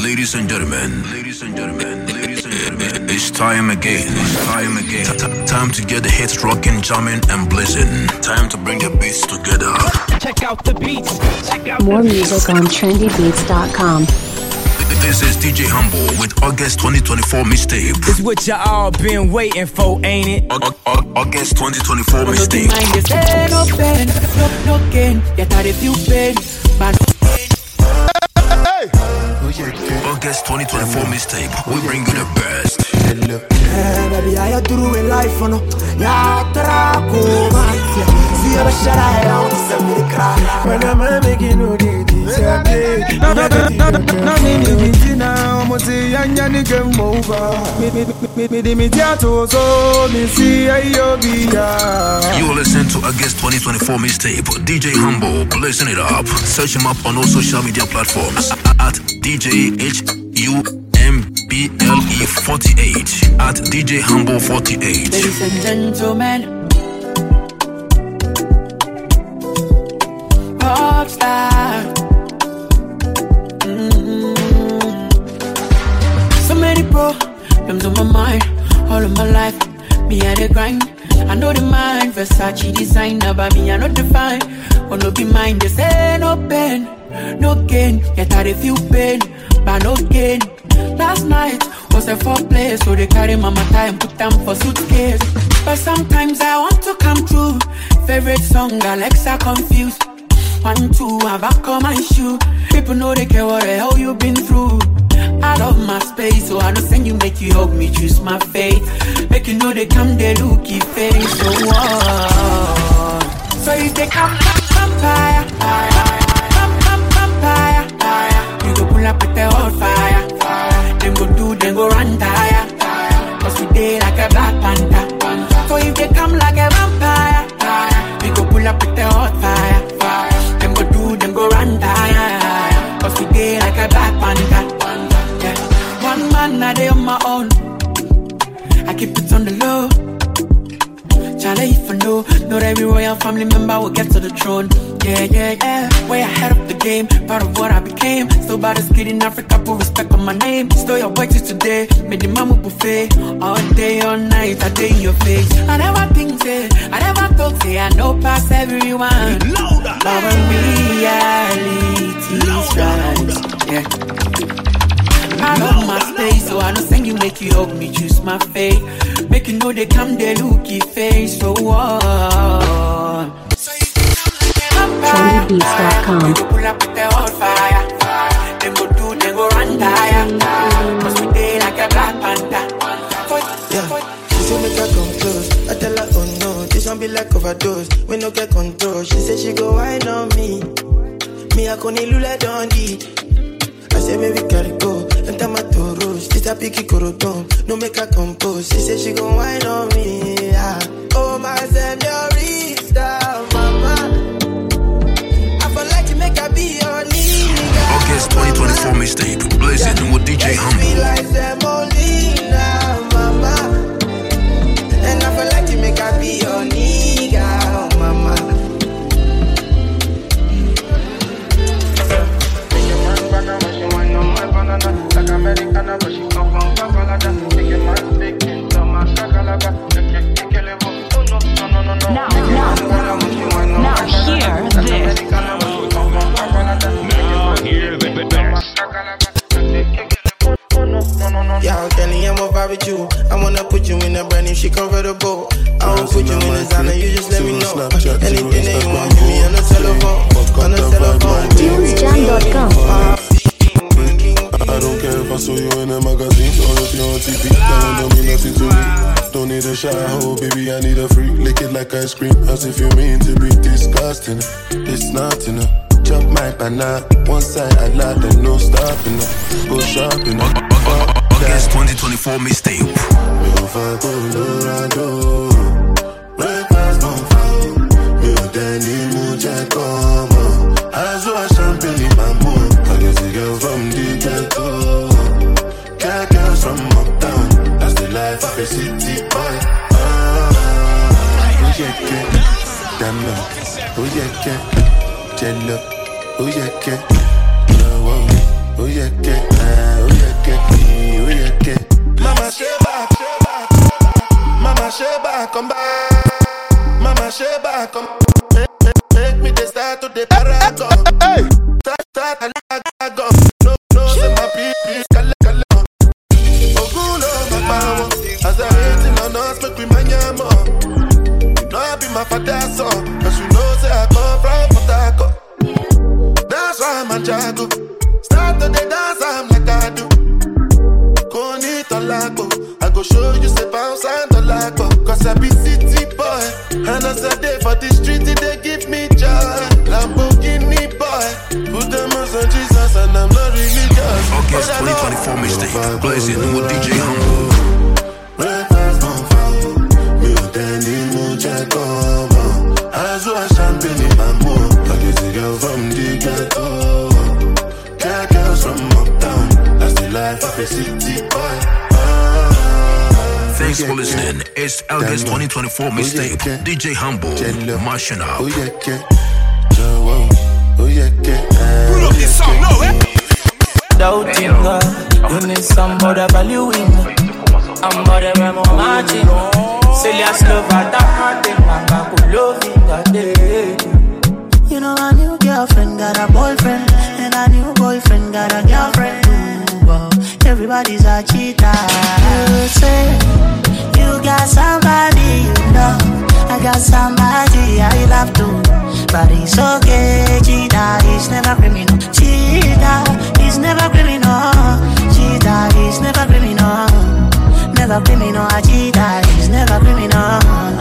Ladies and gentlemen, it's time again. Time to get the hits rocking, jamming, and blazing. Time to bring the beats together. Check out the beats. More music on trendybeats.com. This is DJ Humble with August 2024 mixtape. It's what you all been waiting for, ain't it? August 2024 mixtape. No gain, yet I feel pain, man. August 2024 mistake. We bring you the best. Yeah, baby, I do in life, no. Yeah, traco, see you shut out, send me the cry. When I'm making no this, now, I'm say, young game over. Me teato, so me see you listen to August 2024 mistake. DJ Humble, blazing it up. Search him up on all social media platforms at DJ HUMBLE 48 at DJ Humble 48. Ladies and gentlemen, Rockstar. So many problems on my mind, all of my life. Me at the grind. I know the mind, Versace designer, but me I not define. Wanna be mine, they say no pain, no gain. Yet I feel pain, but no gain. Last night was a foreplay, so they carry mama time, put them for suitcase. But sometimes I want to come true. Favorite song, Alexa confused. 1, 2, I back on my shoe. People know they care what the hell you been through. I love my space, so I don't send you, make you hug me, choose my faith. Make you know they come, they looky face, so what? So if they come, vampire, vampire, you go pull up with the old fire. Them go do, them go run tire. Cause we day like a black panther. So if they come like a vampire, we go pull up with the hot fire. Them go do, them go run tire. Cause we day like a black panther. Yeah. One man I day on my own. I keep it on the low. Charlie, if I know, not every royal family member will get to the throne. Yeah. Way ahead of the game, part of what I became. Still by the skid in Africa, put respect on my name. Still your boy till today, made the mama buffet. All day, all night, I day in your face. I never think, I never thought, I know past everyone. Love and reality's right. Yeah. I love my space, so I don't send you, make you hug me, choose my fate. Make you know they come, they looky face, so what? trendybeats.com. You go pull up with the old fire. Them go do, them go run tire. Cause we day like a black panther. Yeah, she say make her come close. I tell her, oh no, this one be like overdose. We no get control. She say she go wine on me. Me I koni lule dondi. I say maybe carry go. Enter my toros. This a picky coroton. No make her compose. She say she go wine on me. Yeah. Oh my señorita, mama. I feel like to make her be your nigga. August 2024 mixtape. Blazing with DJ Humble. Like Semolina, mama. And I feel like to make her be your nigga, mama. Like Americana, but she come from Canada. Make a man take into my shakalaka. Now hear this. Yeah, I'm telling you, I'm a vibe with you. I wanna put you in a brand new shit convertible. I won't put you in a designer, you just let me know. Anything that you want, give me on the telephone. On the telephone. TunesJam.com. I don't care if I saw you in a magazine or if you're on TV. That don't mean nothing to me. Don't need a shower, oh baby, I need a freak. Lick it like ice cream, as if you mean to be disgusting. It's not enough. Chop my banana, one side I lie, then no stopping. Go shopping. August 2024 mixtape. If I go Colorado, breakfast don't fall. You daddy mucha como. As well champagne in my mood. I guess the girl from the ghetto. Cat girls from uptown. That's the life of a city boy. Oh yeah, damn it. Oh yeah, jello. Oh yeah, oh yeah, Sheba, come back. Mama Sheba, come. Make me the start to the paragon. Start, I go. No, say my people, kala. Ogulo, my power. As I hating on us, make we manyamo. You know I be my father's son. Cause you know, say I come from Potako. That's why I'm a jago. Start to the dance, I'm like I do. Koni Tolago. I go show you say bounce and Tolago. Cause I be city boy. And as I day for the street, they give me joy. Lamborghini boy. Put them on Jesus and I'm not religious. August 2024 mixtape. Blazing with DJ Humble. Breakfast on fire. Me Danny Mujako. As I champagne in my mood. I get a girl from the ghetto. Cat girls from uptown. That's the life of a city boy. Thanks for listening. It's August 2024 mixtape. DJ Humble, mashing up. Oh yeah, pull up this song, no, Doubting God, you need somebody valuing. I'm body when I'm marching. Serious love at the heart, and I'm loving that day. You know, a new girlfriend got a boyfriend, and a new boyfriend got a girlfriend. Ooh, everybody's a cheater. You say you got somebody, you know. I got somebody I love to, but it's okay. Cheater is never criminal. Cheater is never criminal. Cheater is never criminal. Never criminal. A cheater is never criminal.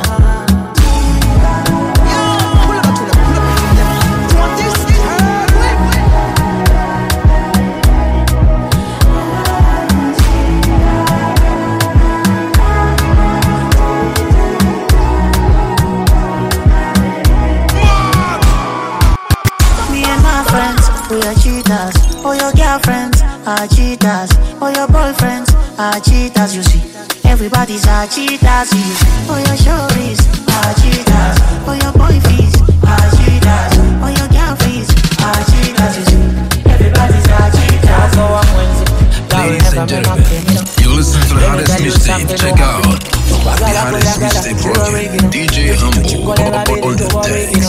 We are cheaters, all your girlfriends are cheaters, all your boyfriends are cheaters, you see. Everybody's a cheaters, you see. All your shorties are cheaters, all your boyfriends are cheaters, all your girlfriends are cheaters, you see. Everybody's a cheaters, so I'm Wednesday. Ladies and gentlemen, you listen to the hottest mixtape. Check out the hottest mixtape project. DJ Humble on the decks.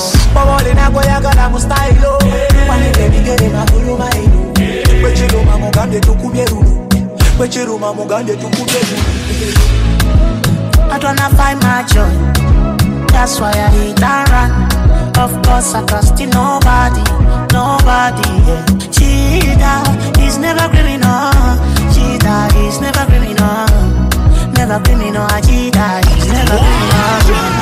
I don't find my joy. That's why I hate and run. Of course I trust in nobody. Yeah. Cheater is never criminal. Cheater is never criminal. Never criminal. A cheater is never criminal.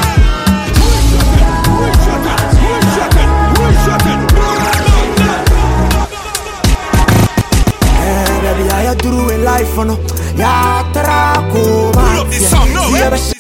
Baby, how you do in life, no? Ya traco, man. Pull up this song, no, That was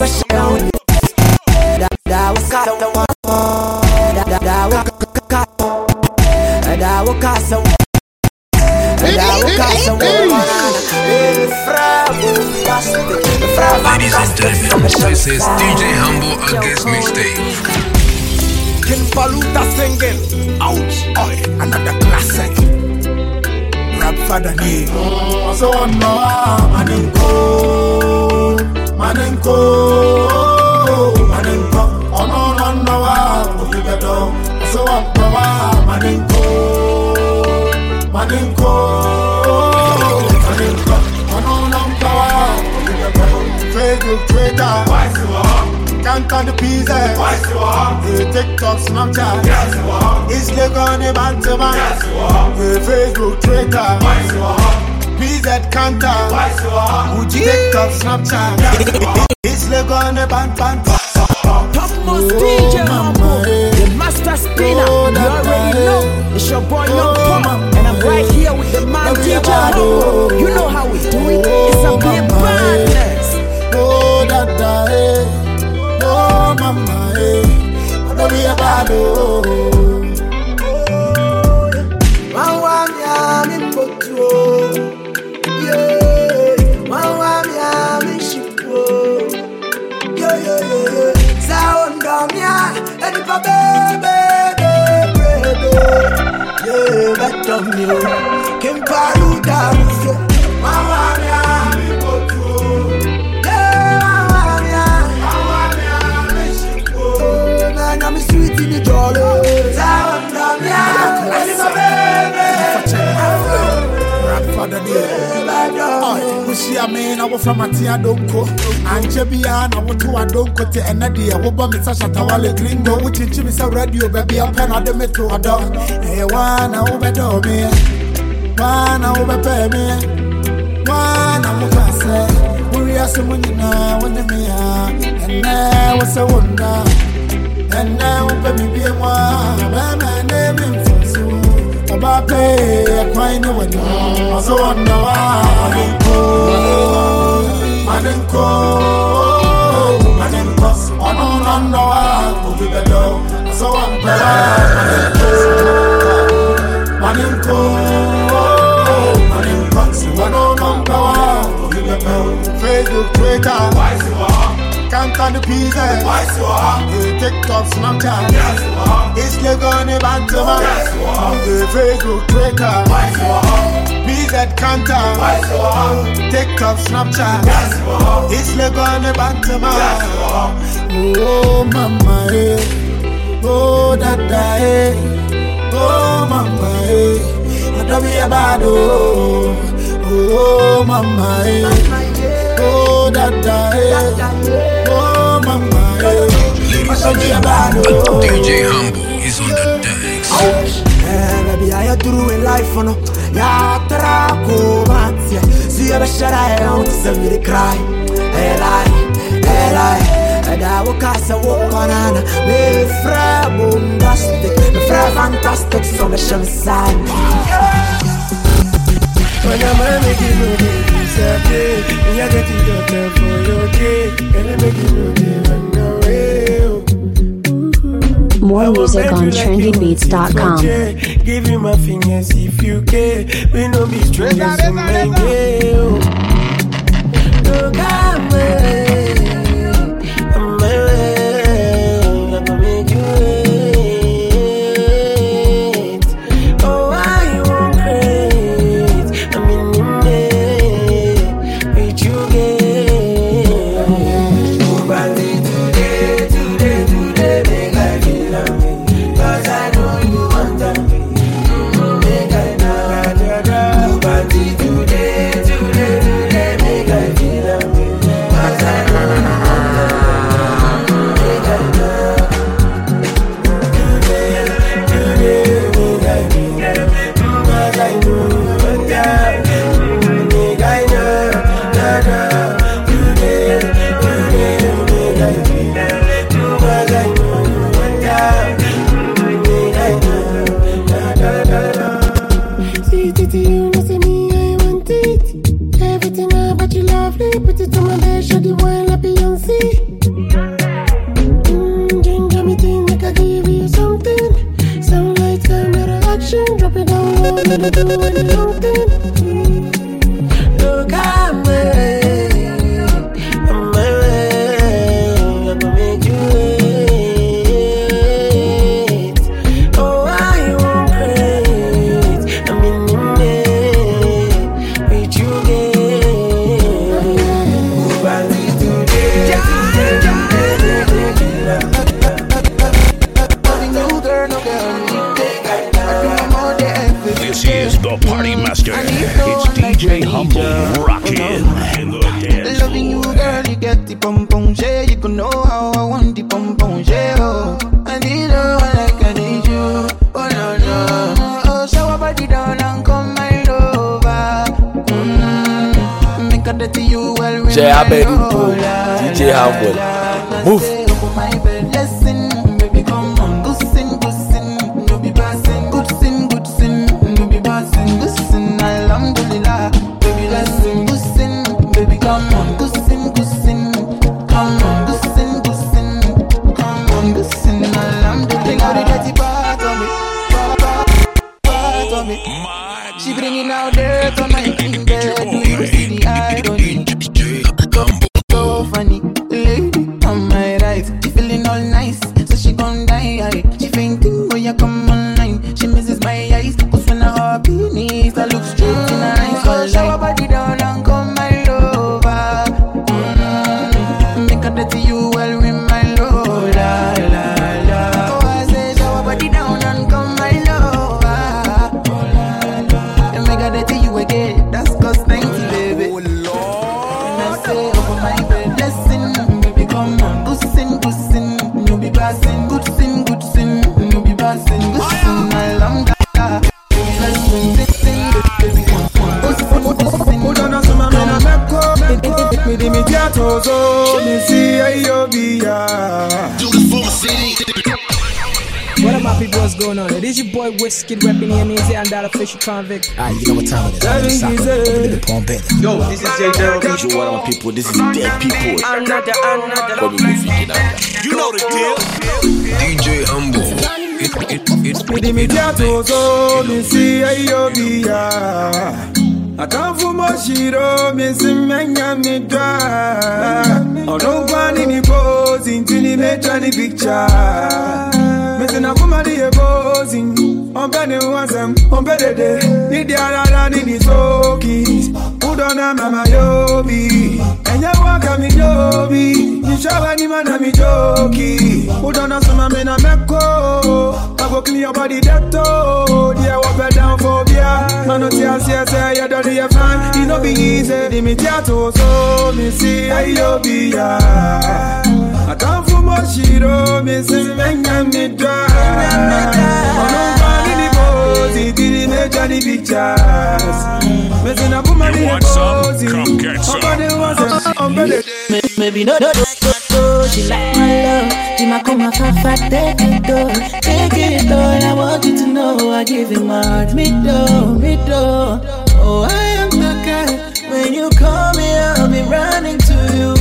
Ladies and gentlemen, this is DJ Humble August mixtape. King Paluta singing. Ouch, oi, another classic. Rap father name. So no, manenko. Oh no, you get down. So manenko. Facebook, Twitter, can't on the pizza. TikTok, Snapchat, it's like on a bantam. Facebook, Twitter, PZ, Kanta, TikTok, Snapchat, it's like on a bantam. Topmost DJ Humble, the master spinner. You already know it's your boy Young Pump, and I'm right here with the man DJ Humble. You know how we do it. It's a big badness. Oh, dada, oh, mama, I don't be a bad me na wo from Atia Donko. Anjebia na wo to Adonko te enadi e wo bo me Sasha Wale Gringo. Wo chichi me say radio baby a pen ade me to odo. E wana wo be do me. Wana wo be pe me. Wana wo ka say. We are so many now when me and now was a wonder. And now baby be one. My name is so. About play a quite no one. So on the Manenko, on the so on the Manenko, Facebook, Twitter, can't on the pizza, TikTok, Snapchat, it's like on the Bantama, Facebook, Twitter, PZ, Kanta, TikTok, Snapchat, it's like on the Bantama. Oh, mama, oh, dada, oh, mama, I don't be a bad, oh, mama, oh, dada, oh, mama, DJ Humble is on the decks. Baby, I through in life, no. Ya traco, matia. See you, shut out, send me the cry. Eli. And I walk as a walk on Anna. Me fra bombastic, me fra fantastic, so me shall sign. When I'm making you disappear, you're getting your care for your day, and I'm making you run away. More music on trendybeats.com. Give you my fingers if you care. We no be strangers in my day. Look at me, I'm my way. I'm gonna make you wait. Oh, why you won't wait? I'm in the way. With you get. Oh, but today, make I feel me. 'Cause I know you want that. Make I know. But today, make I feel me. 'Cause I know you want that. Make I know. Today, make I feel me. 'Cause I know you want that. Make I know. Today, make I feel me. 'Cause I know you want that. See it to you, no see me, I want it. Everything about you lovely, put it on my bed, show the wine like Beyonce. Ginger me thing, like I give you something. Sound like camera action, drop it down low, never do any long thing. Look at me, I'm my way, I'm gonna make you wait. Oh, why you won't wait? I'm in the way, with you again. Oh, but today, loving you, girl, no girl, I do more than everything. This is the Party Master. It's DJ Humble rockin' in the dance. Loving you, girl, you get the pom pom share. You can know how I want the pom pom share. Oh, I need you like I need you. Oh no no. Oh, shower body down and come my over. Make a dirty you well. Jay, I bet you do. DJ Humble. Move. My bed, listen, baby, come on. Good sin, no be passing. Good sin, no be passing. Good sin, alhamdulillah. Baby, listen, good sin, baby, come on. Good sin, come on. Good sin, come on. Good sin, alhamdulillah. Bring out the dirty part of me, part of me. She bringing out dirt on my clean bed. Do you see the irony? So funny, lady on my right. She feeling all nice, so she gon' die. She fainting when you come online. She misses my eyes, 'cause when I hop in knees, I look straight in her eyes. So shower body down and come my lover. Make a dirty you well with my lover. La la la. Oh, I say shower body down and come my lover. And make a dirty you again. That's cost 90, baby. Oh Lord. What up, my people? What's going on? It is your boy Whiskey repping here, means and that official convict. Alright, you know what time it is. Yo, this is J Gerald. You what my people? This is dead people. Another. You know the deal. DJ Humble. It's I come from Moshiro, missing Manga Midra. Oh, no one in the pose, into the major picture. Missing a woman in the posing. On Benny was on better day. Need the other in his okis. Put on a mama yobi. And you walk at me yobi. You show any man at me joki. Put on a summer in a meko. I go clean your body that toe. Yeah, walk down for beer. Man, not here, say, you don't do fine. It no be easy. The me theater, so me see I yobi. I come from Moshiro, me see Menga Midra. You want some? Come get some. Maybe no, she like my love. She might come and take it all. I want you to know I give you my heart. Me do. Oh, I am the guy. When you call me, I'll be running to you.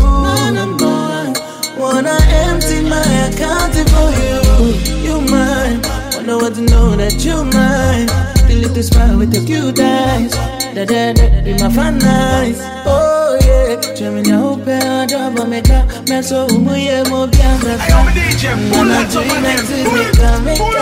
Wanna empty my account for you. You mine. Wanna want to know that you mine. Feel it to smile with your cute eyes. Be my fan eyes. Oh yeah. Gemini open double make up. Man so umuye mo bianca. I'm a DJ. Pull that up again. Pull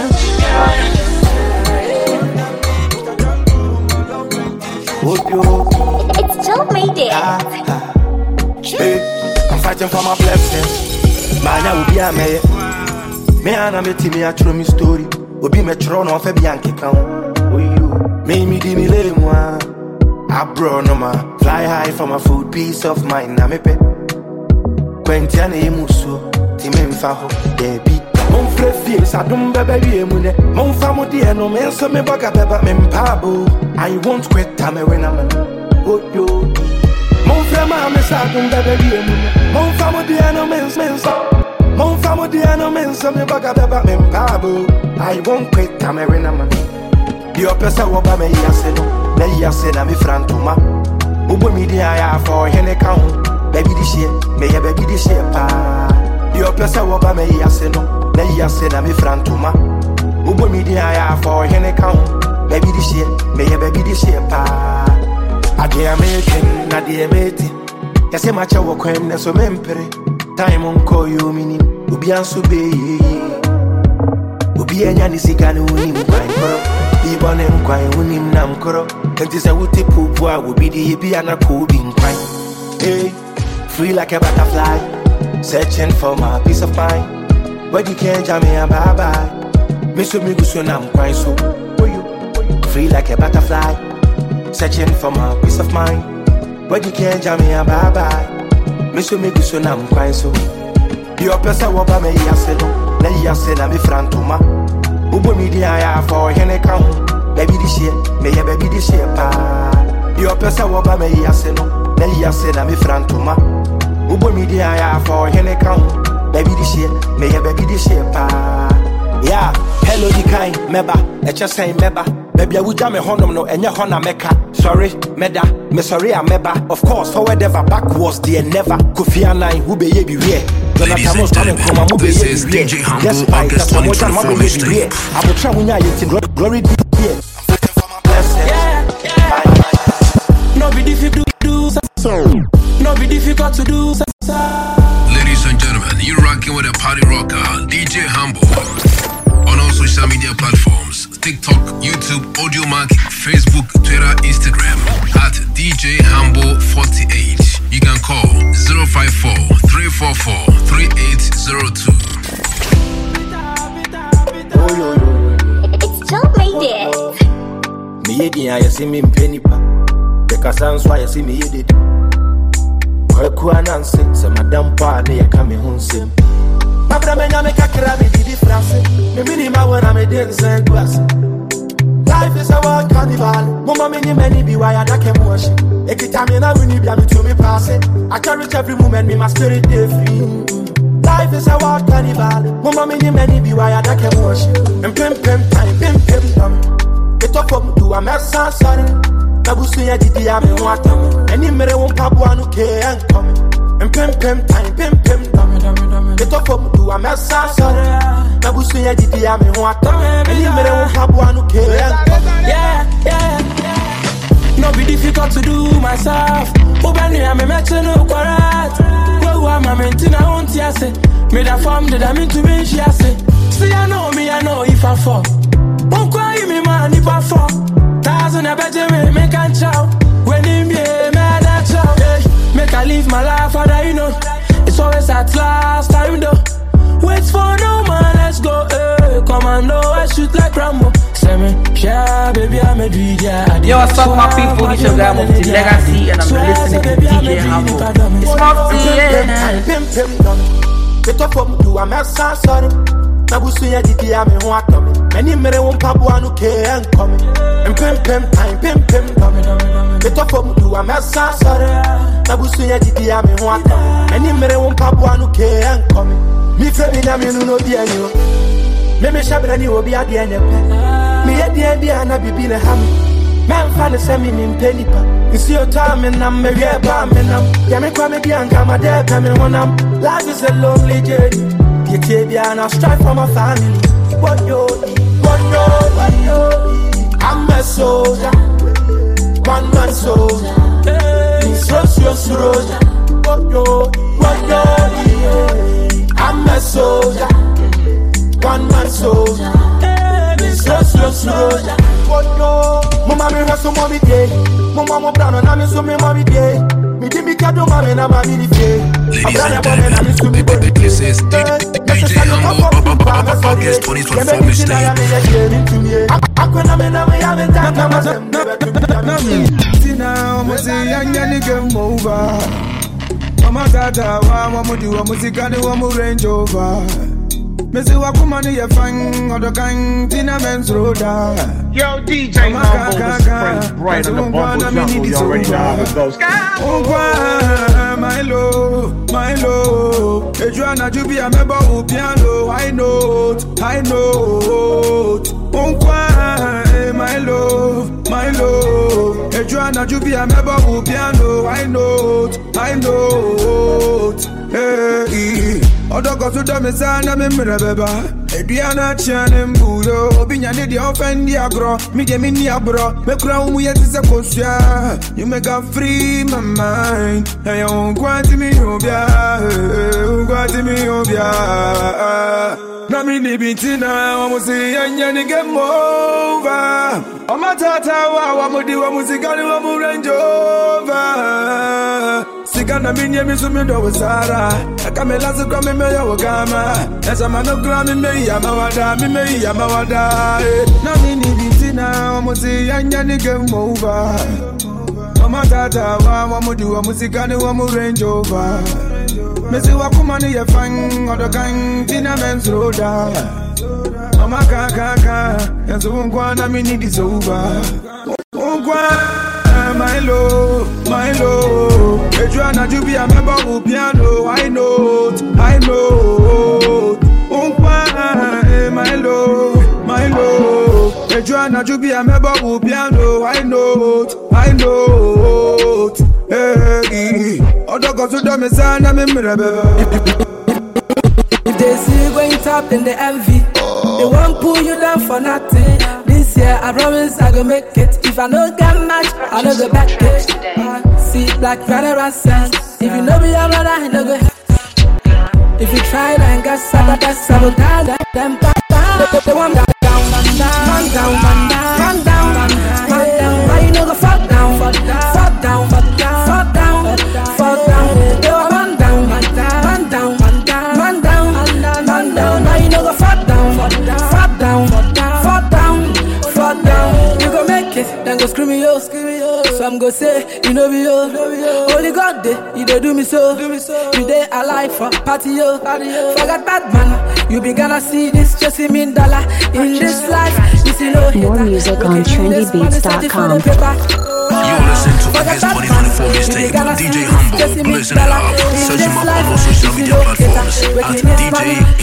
it. It's still made it. Hey, I'm fighting for my blessings. Man, I will be a mayor. Me and I'm a team, I throw me story. Will be metro no for Bianchi count. Oh, you made me give me lay moi. I brought no man. Fly high for my food, peace of mind. I'm a pet. Quentiane Musu, Timim Faho, Debbie. Mon frère fils, I don't baby mune. Mon famo dear no man, so me bugger beba mem pabo. I won't quit time when I'm oh yo. Mon frère ma me sa don't baby mune. Mon famo dear no man, Mon famo dear no man, so me bugger beba mem pabo. I won't quit time when I'm the oppressor will buy me yaseno. Let yasena me frantuma. Ubo me dia for hene count. Baby this shit, me ya baby this shit pa. The oppressor will buy me yaseno. Let yasena me frantuma. Ubo me dia for hene count. Baby this shit, me ya baby this shit pa. I dear making, I dear mating. Yase macha wo kwem so mempere. Time on call you mini. Ubi ansu be. Ubi enya ni sigani uni mkwankoro. Iba ne mkwai uni mnamkoro. Kenti se uti pupua ubi di hibi anakubi mkwai. Hey, free like a butterfly. Searching for my peace of mind. But you can't jam me a bye-bye. Miso mi guso na mkwai so. Free like a butterfly. Searching for my peace of mind. But you can't jam me a bye-bye. Miso mi guso na mkwai so. The oppressor waba me yaseno. Na yasena mi frantuma. Ubo mi dia for hene count. Baby this shit, me ya baby this shit pa. The oppressor waba me yaseno. Na yasena mi frantuma. Ubo mi dia for hene count. Baby this shit, me ya baby this shit pa. Yeah, hello the kind meba, just saying meba. Baby I would jam a honum no enya hona meka. Sorry, meda, me sorry I meba. Of course, forward ever, backwards there never. Kofi Annan who be ye be here. Ladies and gentlemen, this is DJ Humble August 2024 mixtape. I will try when I get glory be here. No be difficult to do. No be difficult to do. Ladies and gentlemen, you're rocking with a party rocker, DJ Humble. On all social media platforms, TikTok, YouTube, Audiomack, Facebook, Twitter, Instagram, at DJ Humble 48. You can call 054-344-3802. It's still made it. Me yedi ya see me penipa. The Cassans why you see me yedi. Kwaku anansi, se madam pa ne ya kame hunsim. Mabra menya me kakra me di difference. Me minima when I'm a dance and glass. Life is a wild carnival. Mama many many be why I can't wash. Every time I win it, me to me pass it. I cherish every moment, me my spirit day free. Life is a wild carnival. Mama many be why I can't wash. And pim time, pim dumb. Get up from do a mess sorry. Nabusu ya didi ya me wata. Any mere won't pop one who can come. And pim time, pim dumb. Get up from do a mess sorry. Nabusu ya didi ya me wata. Any mere won't pop one who can come. Yeah. No be difficult to do myself. Obani I'm a match no quarat. Who am I maintain I won't say. Made a form that I'm into me she say. See I know if I fall. Won't cry me man if I fall. Thousand a better me can chow. When him be mad at chow. Make I live my life how you know. It's always at last time though. Wait for no man, let's go. Commando, I shoot like Rambo. Yeah, baby, I'm a DJ. Yo, what's up, my people? It's your guy, Mufti Legacy, and I'm listening to DJ Hambo. It's Mufti, yeah. Get up from do a mess, sorry. Nabusu ya didi ya me wata. Many mere won't pop one who can come. And pim time, pim dumb. Get up from do a mess, sorry. Nabusu ya didi ya me wata. Many mere won't pop one who can come. Me friend in a me no be any. Me shabrani will be at the end of it. Me at the end and I be in a ham. Man fan send me in penipa. You see your time and I'm very bam and I'm Yami Kwame Bianca, my dad coming when I'm life is a lonely journey. Pietavia and I strive for my family. What yo, I'm a soldier. One man soldier. It's soldier. What yo, I'm a soldier. One man soldier. Soldier. Mama me hustle mommy day. Mama brown and I'm so me mommy day. Me give me kado mama na mommy di day. Ladies and gentlemen, this is DJ Hambo August 2024 mistake. Now, say young game over. Mama tata wa do muzika wa Range Rover. Missy Wakumani, a fang or the gang, Tina Men's Roda. Yo, DJ Hambo, this is Prince Bright on the Bumble Jungle. You already know how it goes. My low. Adriana Jubi, I'm about piano. I know. My low. Adriana Jubi, I'm about piano. I know. Hey. Odoko to do me sana me mrebeba. Ediana chane mbuyo. Obinya ne di offend di agro. Me de me ni abro. Me kura umu yeti se kosya. You make a free my mind. Hey, unkwati mi obia. Na mi ni bitina. Wamusi yanya ni game over. Omatata wa muzika ni wamu Range Rover. Sika na minye misumindo wasara. Akamela zikwa mime ya wakama. Esa mano kura mime ya mawada. Na mini bitina wamusi yanya ni game over. Omatata wa muzika ni wamu Range Rover. Mesi wakumani ya fang odo gang Tina Men's Roda. Mama kaka yanzu unkwana mini disoba. My low. Adriana Jubi, I'm about piano. I know. My low. Adriana Jubi, I'm about piano. I know. Hey, Odoko to do me sana me mrebe. If they see you going top, then they envy. They won't pull you down for nothing. This year I promise I go make it. If I don't get much, I don't go back it. See like Vanilla Sands. If you know me, I'm not I don't go. If you try and get sabotage them they want down. Why you no go fall down? They want man down. Why you no go fall down? You go make it, then go scream me yo. Some go say you know me yo. Only God day, you dey do me so. You dey alive for party yo. Forget bad man, You be gonna see this chasing me dollar in this life. This is no More music on trendybeats.com. You listen to August 2024 mixtape, DJ Humble, blazing it up. Search him up on all social media platforms at DJ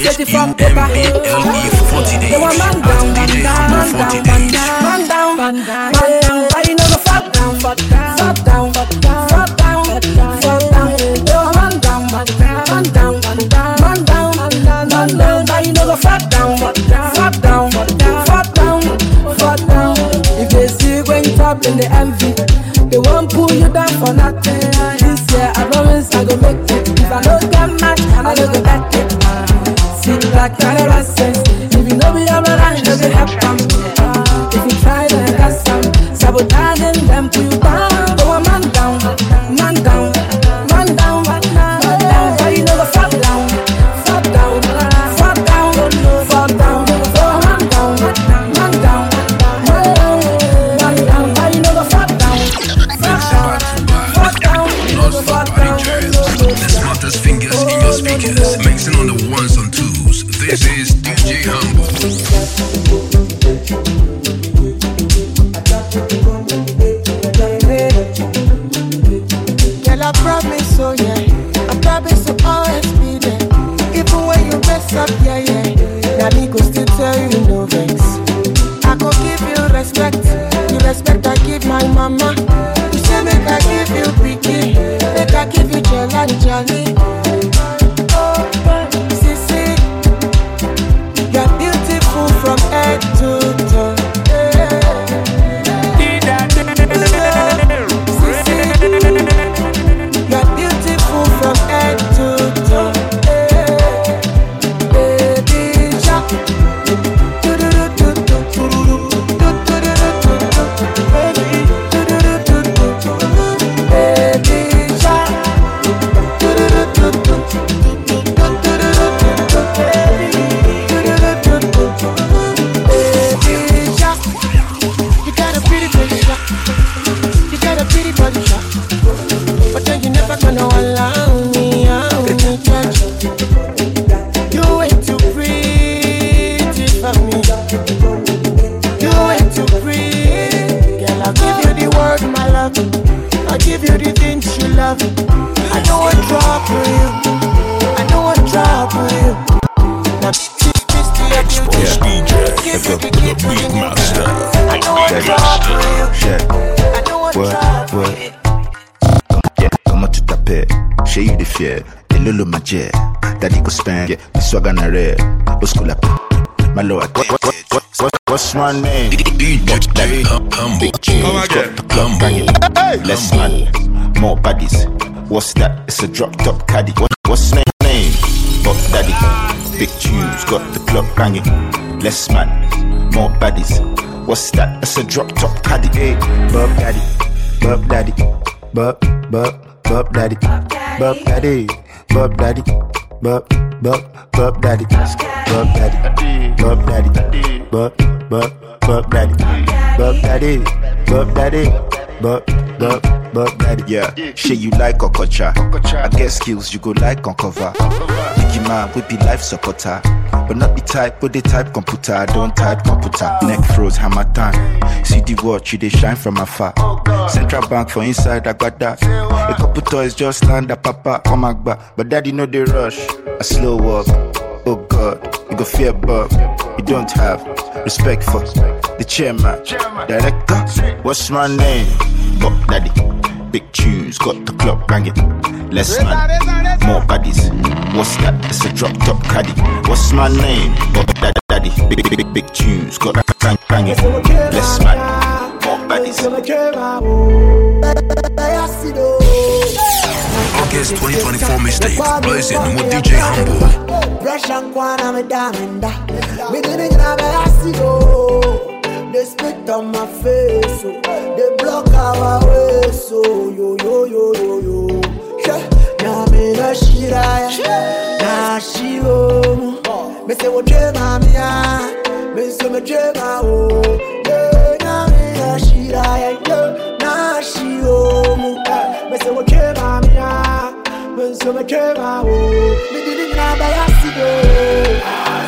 HUMBLE48, at DJ Humble 48. Man down, man down, why you never fuck down, fuck down, fuck down, fuck down, fuck down, fuck down, fuck down. Yo, man down, man down, man down, man down, man down, man down, why you never fuck down, fuck down, fuck down, fuck down, fuck down, fuck down. If they see you going top in the envy, they won't pull you down for nothing. This year I promise I go make it. If I don't get mad, I don't go back it. Sit back, I never sense. If you know me, I'm around, you can help them. If you try to get some, sabotaging them, pull you down. Go a man down, man down, man down, man down. Why you never fall down, fall down, fall down, fall down. Go a man down, man down, man down, man down. Why you never fall down, fall down, fall down. The smartest fingers in your speakers, mixing on the ones and twos. This is DJ Humble. Girl, I promise, oh yeah, I promise to always be there. Even when you mess up, yeah, yeah. Now me go still tell you no vex. I go give you respect, the respect I give my mama. You say make I give you picky, make I give you Jelly. Oh, Sissy, you're beautiful from head to toe. You're beautiful from head to toe. Baby shark, baby shark. You got a pretty body shark. You got a pretty body shark. But then you never gonna allow me out in church. You way too pretty for me. You way too pretty. Girl, I'll give you the word, my love. I'll give you the things you love. I don't want trouble you. I don't want trouble you. Now, Expose DJ, the beat master. I don't want trouble you. I don't want trouble you. Comment tu t'appelles? J'ai eu des fiers, et le magie. Daddy go spend, yeah, the swag on the red. What's cool up? My lord, what's my name? DJ Humble. Less man, more bodies. What's that? It's a drop top caddy. What's name? Buck Daddy. Big tunes, got the club banging. Less man, more bodies. What's that? It's a drop top caddy. Hey, Bub Daddy, Bub Daddy, Bub Daddy, Bub Daddy, Bub Daddy, Bub Daddy, Bub Daddy, Bub Daddy, Bub Daddy, Bub Daddy, Bub Daddy, Bub Daddy. Yeah, shit you like Okocha. I get skills you go like on cover. Biggie man we be life supporter, but not the type, but the type computer. I don't type computer. Neck froze, hammer time. See the watch, you they shine from afar. Central Bank for inside, I got that. A couple toys just land a papa, come back. But daddy know they rush. A slow walk. Oh God, you go fear Bob. You don't have respect for the chairman, director. What's my name? Buck Daddy. Big tunes, got the club banging. Less man, more bodies. What's that? It's a drop top caddy. What's my name? Buck Daddy. Big tunes, got the banging. Less man, more bodies. August 2024 mixtape, blazing with DJ Humble. They spit on my face, so they block our way, so yo. Now me na shiraya, na shilo. Me say what dream I'm ya, me say me dream I'm oh. Now me na shiraya, na shilo. Me say what dream I'm ya, me say me dream I'm oh. Me didn't have a accident.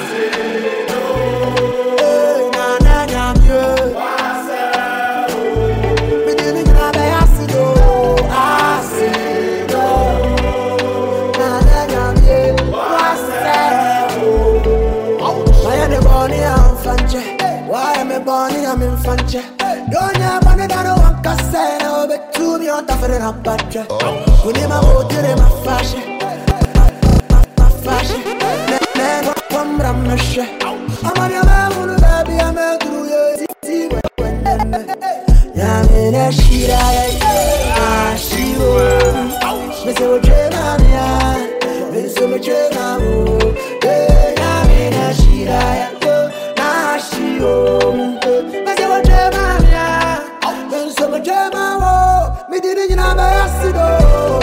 fanche. Don't you money that no one can say. No, but to me on top of the rampage. When you my water, my fashion. My fashion. Never come from my shit. I'm on your man, baby, I'm a through you. See when yeah, me na shira ya, shiro. Me say what you want ya, me say what you want. Yeah, me na shira ya, na shiro. Me say what you want ya, me say what you want. Me didn't you know my asido.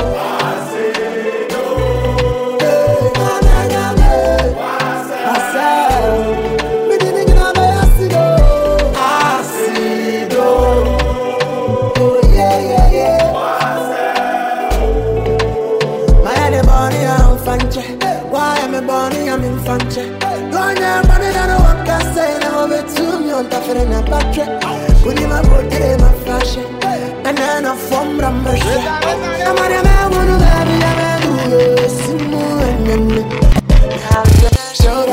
Why am I born? I'm in Fanche. Don't you money that I want to say? Now I'm to me on top of the patrick. When you my body, my fashion, and then I'm from Rambush. I'm on your man, one of them, I'm a do Simon. So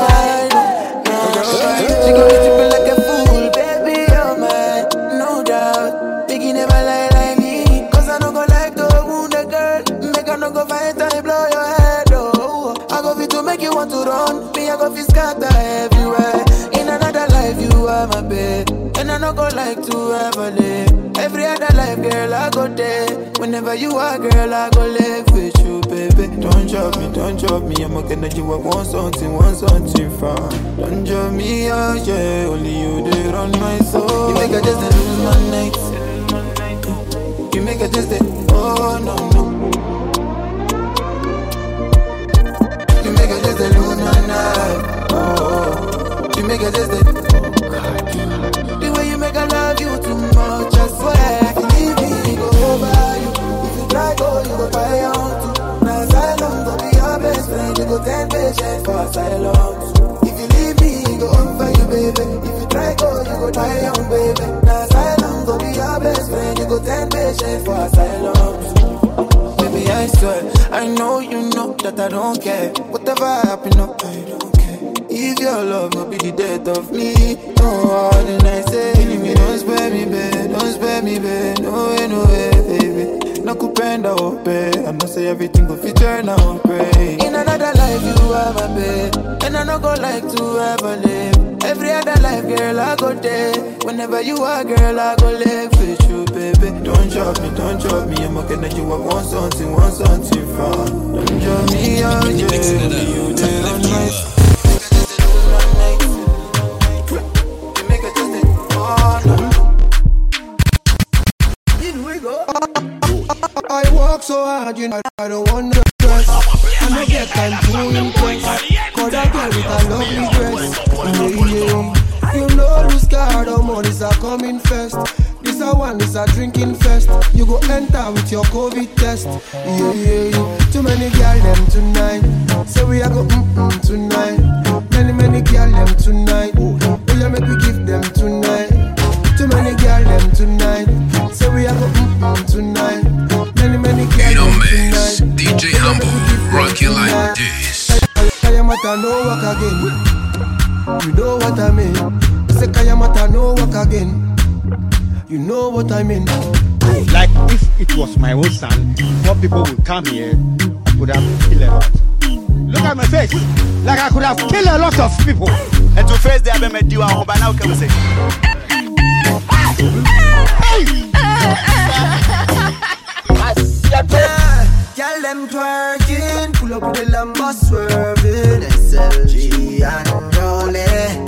she gon' treat me like a fool, baby, oh man, no doubt. Biggie never lie like me, 'cause I don't go like to wound a girl. Make her no go fight and blow your head. I go fit to make you want to run. Me, I go fit scatter everywhere. In another life, you are my babe, and I no go like to ever live. Every other life, girl, I go there. Whenever you are, girl, I go live with you, baby. Don't drop me. I'm okay that you want something from. Don't drop me, oh yeah. Only you there on my soul. You make a just lose my nights. You make a just oh no. You make it just a lose my night. Oh, you make it just a the way you make I love you too much, I swear. If you leave me, go over you. If you try go, you go try on too. Now asylum, go be your best friend. You go 10 patients for asylum. If you leave me, go over you, baby. If you try go, you go try on, baby. Now asylum, go be your best friend. You go 10 patients for asylum. I swear, I know you know that I don't care. Whatever happen, no, I don't care. If your love will be the death of me, no more than I say. Don't spare me, babe. No way, baby. No kupenda ope. I know say everything will fit turn out great. In another life, you are my babe, and I no go like to ever live. Every other life, girl, I go there. Whenever you are, girl, I go live with you, baby. Don't drop me. I'm okay that you want something from. Don't drop me, oh yeah. You did on my I work so hard, you know, I don't want to stress. I don't get time to impress. Cause I get with a lovely dress. Yeah. You know who's scared of money's are coming first. This a one, this a drinking fest. You go enter with your COVID test. Yeah. Too many girl them tonight. Say we are go tonight. Many girl them tonight. Oh yeah, make we give them tonight. Too many girl them tonight. Say we are go tonight. Many girl them tonight. DJ Humble, rock you like this. Kayamata no work again. You know what I mean. Say Kayamata no work again. You know what I mean. Like if it was my own son, more people would come here. I could have killed a lot. Look at my face. Like I could have killed a lot of people. And to face the Abeme Diwa on by now can we say? Girl them twerking, pull up with the Lambo swerving, SLG and rolling.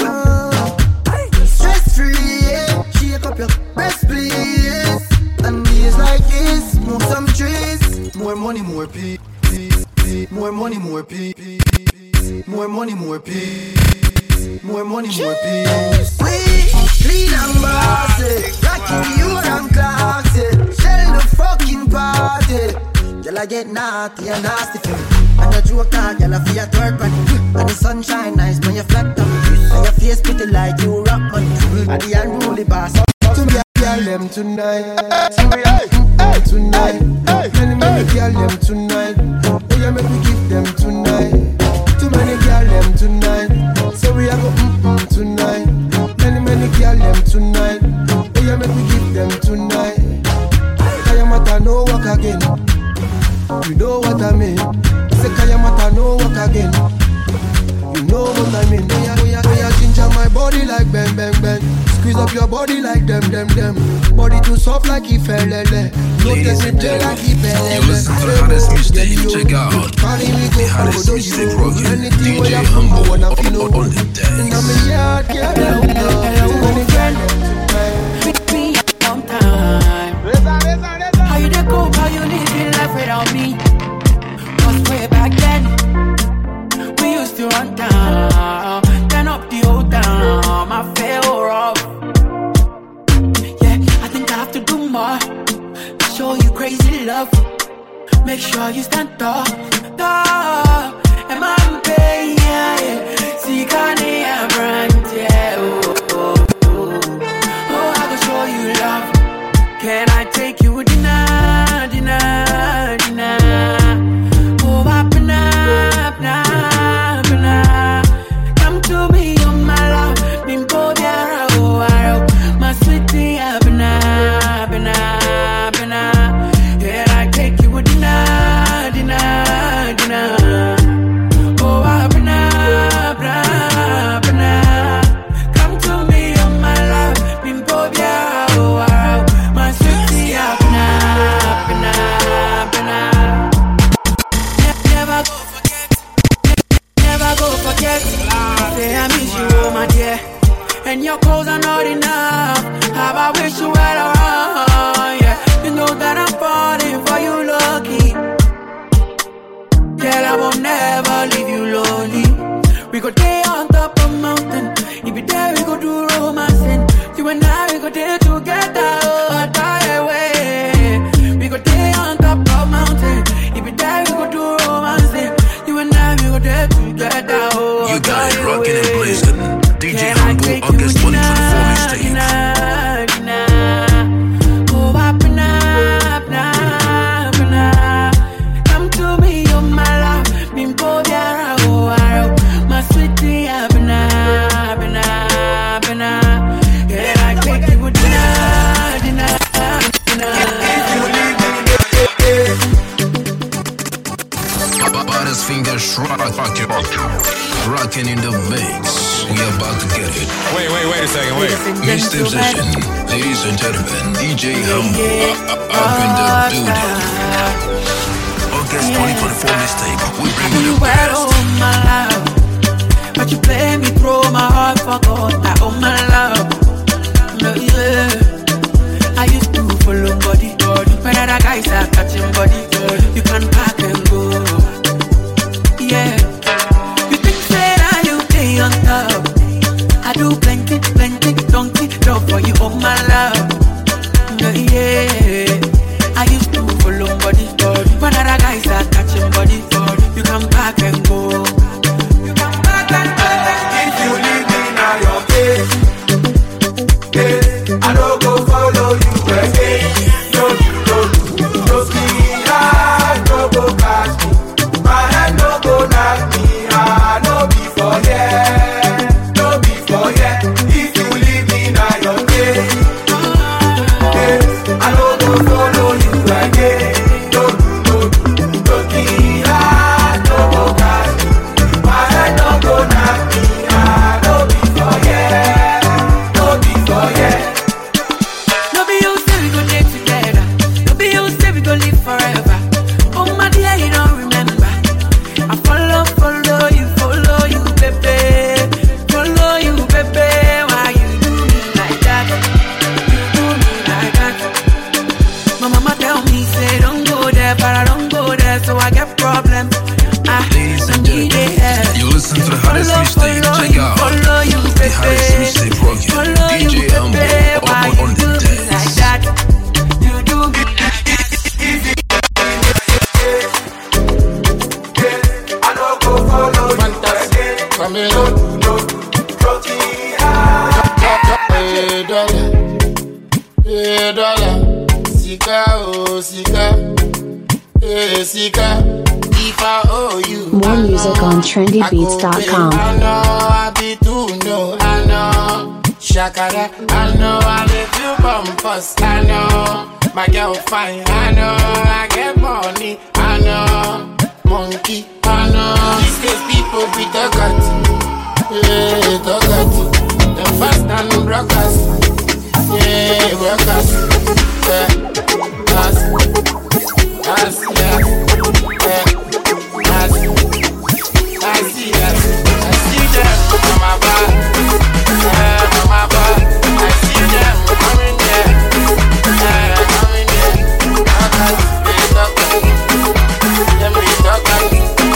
Stress free, yeah. Shake up your breast please. And days like this, move some trees. More money, more peace. More money, more peace. More money, more peace. More money, more peace. We clean and bossy, rocking you and classy. Shell the fucking party. Y'all I get naughty and nasty for me. And the joke out, y'all I feel twerk on it. And the sunshine nice when you flat on it. And your face pretty like you rock money. And the unruly boss. To me, girl them tonight. Tonight. Many girl them tonight. Oh yeah, make we give them tonight. Too many girl them tonight. So we are go tonight. Many many girl them tonight. Oh yeah, make me give them tonight. Kayamata no walk again. You know what I mean? Say Kayamata no walk again. You know what I mean? Oh yeah, ginger my body like bang bang bang. Squeeze up your body like them. Body too soft like Ifelele. Ladies and gentlemen, you listen to the hottest mixtape. Check out the hottest mixtape rockin'. DJ Humble on the dance. How you dey cope? How you living life without me? 'Cause way back then we used to run down, turn up the old down. My feel rough. Yeah, I think I have to do more to show you crazy love. Make sure you stand tall, tall. And I'm paying, yeah. See, can't brand, yeah. Oh, I can show you love. Can I take you dinner? Oh, open up. Come to me, oh my love. Bimbo biara, oh, my sweetie, open up. Can I take you dinner? Oh, open up. Come to me, oh my love. Bimbo biara, oh, my sweetie, open up. Never go forget. Say I miss you, oh my dear. And your clothes are not enough. How I wish you were around. Yeah, you know that I'm falling for you, lucky. Girl, I will never leave you lonely. We go day on top of mountain. If you there, we go do romancing. You and I, we go there together. Oh, die away. We go day on top of mountain. If you there, we go do romancing. You and I, we go there together. Oh, you got it rockin' and blazing. DJ Humble, August 2024 mixtape. Oh, open up. Come to me, oh my love. Bimbo biara, oh, my sweetie, open up. Can I take you dinner? Baba's fingers rockin' in the mix. We about to get it. Wait a second, wait. Mixtape session, ladies and gentlemen. DJ Humble up in the building. August 2024 mixtape. We bring you the best. Oh my love, but you play me through my heart for God. Oh my love, no, yeah. I used to follow body, when other guys are catching body. You can pack and go, yeah. You think that I stay on top? I do plenty, donkey, love for you, oh my love, no, yeah. I used to follow body, when other guys are catching body. You can pack and go. If you leave me now, you're gay. I don't go follow you again. No, ski high, no go catch me. My head no go knock me. No be for yeah. If you leave me now, you're gay. I don't go follow you again. No ski high, no go catch me. My head no go knock me. No be for yeah. No be you say we go live together. No be you say we go live forever. Oh my dear, you don't remember. I follow you, baby. Follow you, baby. Why you do me like that? My mama tell me, say don't go there, but I don't go there, so I get problems. Ladies and gentlemen, you listen to the hottest mixtape. Check out the hottest mixtape rockin'. DJ Humble on the dance. Like that, you do me. I don't go follow you again. Come here. Hey, dollar. Sika, oh, Sika. Hey, Sika. If I owe you, More music on trendybeats.com. I know, I be too, no, I know. Shakara, I know I live you bumpers. I know my girl fine. I know I get money. I know monkey. I know these days people be dogati. Yeah, dogati. The fast and rockers. Yeah, rockers. Yeah, us, yeah, yeah, I see that. I see them on my back. Yeah, on my back. I see them coming there. Yeah, coming there. Rockers, they talking. Them be talking.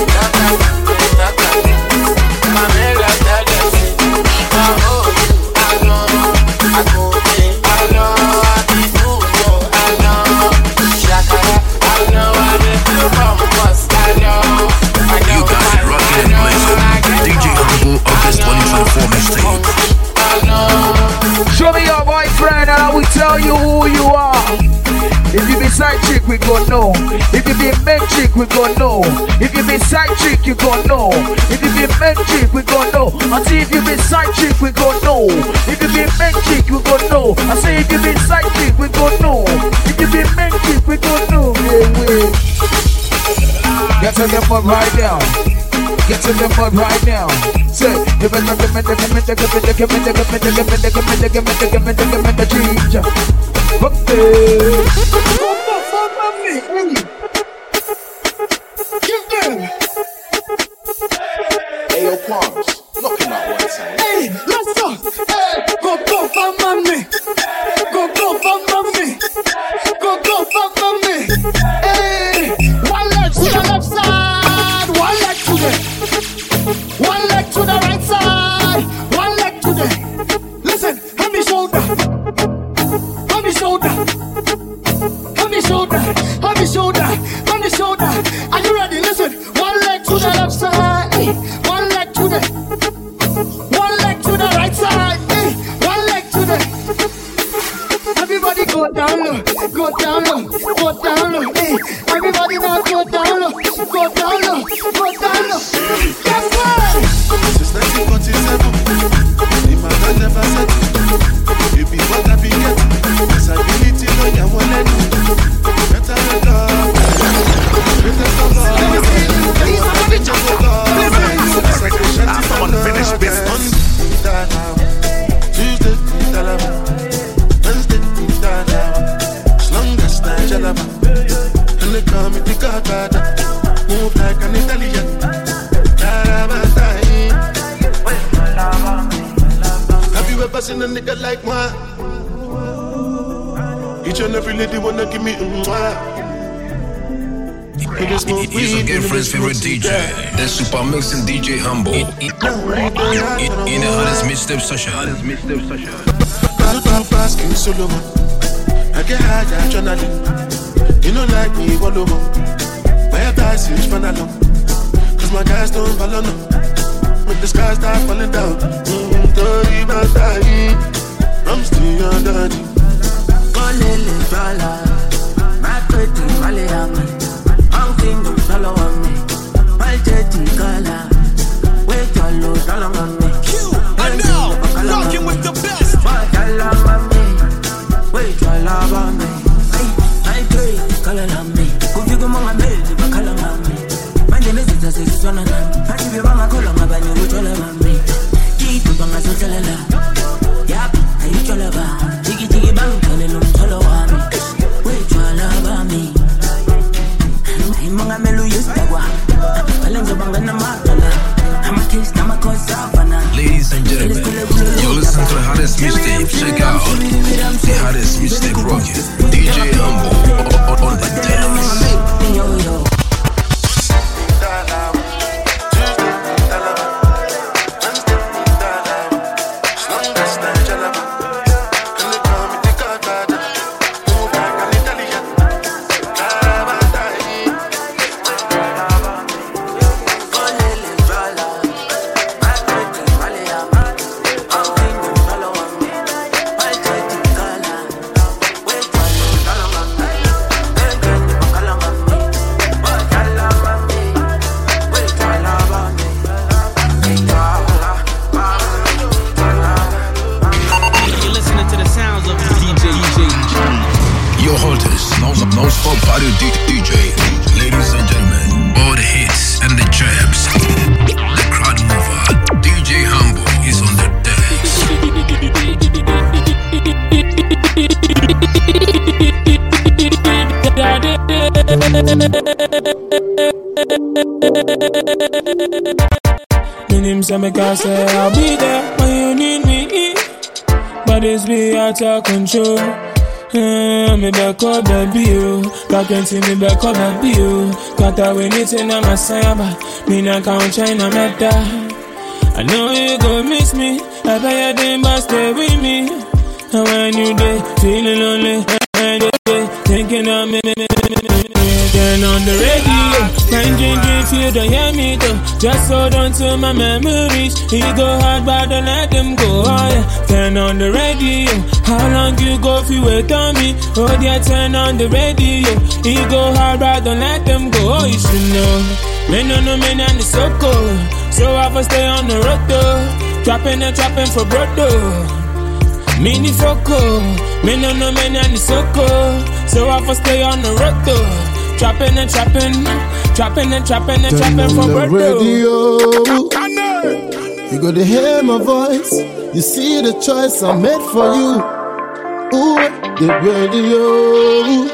My man love that say, I know you, I know, I go there, I know, I be good, I know, Shakara, I know, I live you from us, I know, you got it rocking and blazing. DJ Humble August 2024 mixtape. Show me your boyfriend and I will tell you who you are. If you be side chick, we gon' know. If you be main chick, we gon' know. If you be side chick, you gon' know. If you be main chick, we gon' know. I say if you be side chick, we gon' know. If you be main chick, we gon' know. I say if you be side chick, we gon' know. If you be main chick, we gon' know. Get to the mud right now. Get to the mud right now. Say, you better give me the change. Give them. Hey, yo, Palms, knock him out one time. Hey, let's go. Hey, go for mommy. Go for mommy. Go for mommy. Hey, one leg to the left side, one leg to the. One leg to the right side, one leg to the. Listen, hand me shoulder. Hand me shoulder. Hand me shoulder. Hand me shoulder. Hand me shoulder. Are you ready? Listen, one leg to the left side, one leg to the. One leg to the right side, one leg to the. Everybody go down low, go down low, go down low. Everybody now go down low, go down low, go down low. Yes, sir. Since 1947, the man never said you be what I be getting. Disability, no, you won't let me. Better than love. Someone finish business. Tuesday, Wednesday, slung as Nigelaba. And they call me the Godfather. Move like an Italian. Have you ever seen a nigga like mine? Each and every lady wanna give me He's your girlfriend's favorite DJ, the super mixing DJ Humble. In the hottest mixtape session. Asking Solomon, I get high adrenaline. You know like me, one over. My advice is run along, cause my guys don't follow no. When the sky start falling down, story about dying. I'm still under the Colele Fala, my pretty Maliaman. I'm king of follow on me. My jetty color, wait your load along on me. And now, rocking with the best. But I love on me, wait your love on me. I pray, color on me. If you go on my bed, you color on me. My name is It's one of them. I give you my color, my band, you tell them me. Keep up on my social life. Yap, I eat your lover. Jiggy jiggy bang, tell them follow on me. Wait your love on me. I'm a melu yustagwa. Ladies and gentlemen, you're listening to the hottest mixtape. Check out the hottest mixtape rocking. DJ Humble on the dance. latest non-stop party DJ. Ladies and gentlemen, all the hits and the jams. The crowd mover, DJ Humble is on the decks. My name say make I say I'll be there when you need me, but it's be out of control. Me back up baby you, can't see me back up baby you. Got away anything I'm a cyber, me not count China matter. I know you gon' miss me, I bet you didn't but stay with me. And when you day feeling lonely, thinking of me. Turn on the radio, mind changing if you don't hear me though. Just hold on to my memories. He go hard but don't let them go. Oh yeah, turn on the radio. How long you go if you wait on me? Oh yeah, turn on the radio. He go hard but don't let them go. Oh, you should know. Men no men and it's so cold. So I have stay on the road though. Trapping and trapping for brother. Mini foco, men no men and it's so cold. So I have stay on the road though. Trapping and trapping, trapping and trapping and trapping for radio. You got to hear my voice. You see the choice I made for you. Ooh, the radio.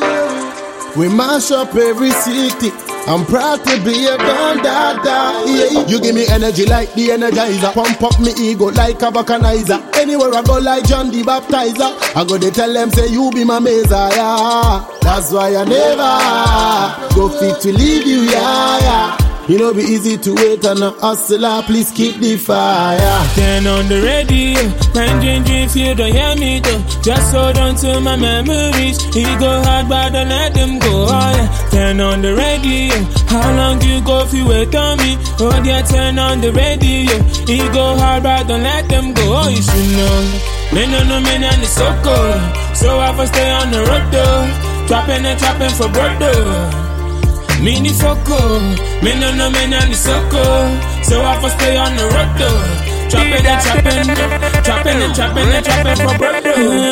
We mash up every city. I'm proud to be a dada. Yeah. You give me energy like the Energizer. Pump up me ego like a vulcanizer. Anywhere I go like John the Baptizer. I go to tell them say you be my Messiah. That's why I never go fit to leave you, yeah. You know be easy to wait on a hustler, please keep the fire. Turn on the radio, mind changing if you don't hear me though. Just hold on to my memories. He go hard but don't let them go. Oh yeah, turn on the radio. How long you go if you wait on me? Oh yeah, turn on the radio. He go hard but don't let them go. Oh, you should know. Men no men and it's so cold. So I have to stay on the road though. Trapping and trapping for brother. Mini foco, men no men and it's so cold. So I have to stay on the road though. Trapping and trapping, trapping and trapping and trapping for brother.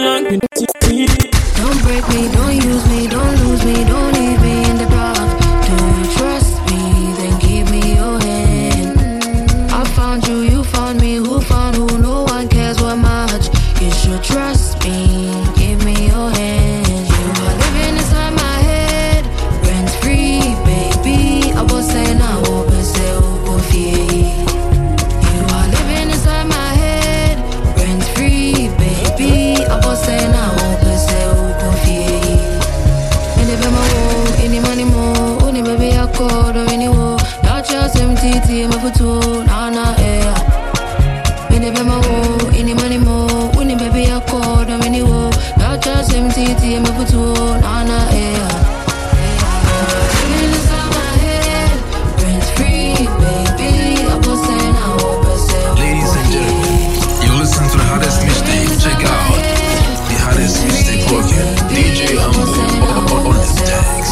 Don't break me, don't use me, don't lose me, don't leave me in the dark. Don't you trust me, then give me your hand. I found you, you found me, who found who? No one cares what much. You should trust me, give me your hand. You are living inside my head, rent free, baby. I was saying I hope and say open fee. You are living inside my head, rent free, baby. I was saying I hope and say open fee. And if I'm a woe, any money more, only baby I called or any woe. Not just MTT, my photo, nah, yeah. And if I'm a woe, any money more, only baby I called or any woe. Not just MTT, my photo, nah, yeah. Ladies and gentlemen, you listen to the hottest mixtape. Check out the hottest mixtape working. DJ Humble on the decks.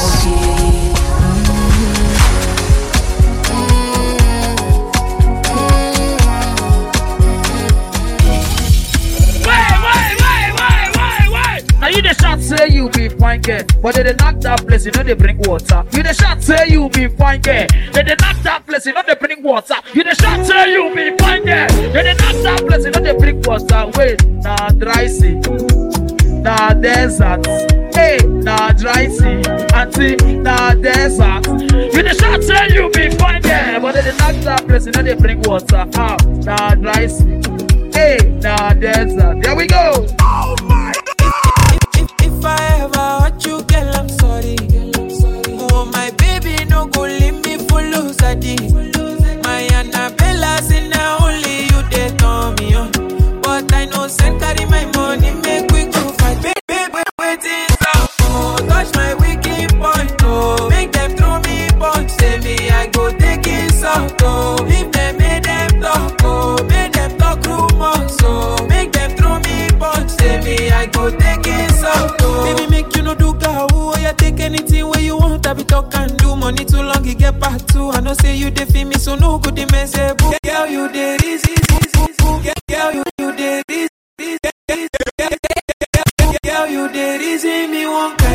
Wait. Now you the shot say you be fine girl, but they knock that place, you know they bring water. You the shot say you be fine girl, they knock that place, you know they bring water. You the shot say you be fine girl, they knock that place, you know they bring water. Wait, nah dry sea, nah desert. Hey, nah dry sea, auntie, nah desert. You the shot say you be fine girl, but they knock that place, you know they bring water. Ah, nah dry sea. Hey, nah desert. There we go. Oh my. If I ever hurt you, girl, I'm sorry. Oh, my baby, no go leave me for loser. My Annabella say now only you they tell me on. But I know send carry my money, make we go fight. Baby, waiting so touch my wicked point, oh. Make them throw me punch, say me I go take it out, oh. If them make them talk, oh. Make them talk rumors, oh. Make them throw me punch, say me I go take it out, oh. Baby, make you no do gaw, oh. You take anything where you want, I be talk and do. Money too long, you get back too. I know say you dey feel me, so no good, they may say, boo. Girl, you dey easy, girl, you dey easy. Girl, you dey easy, me one kind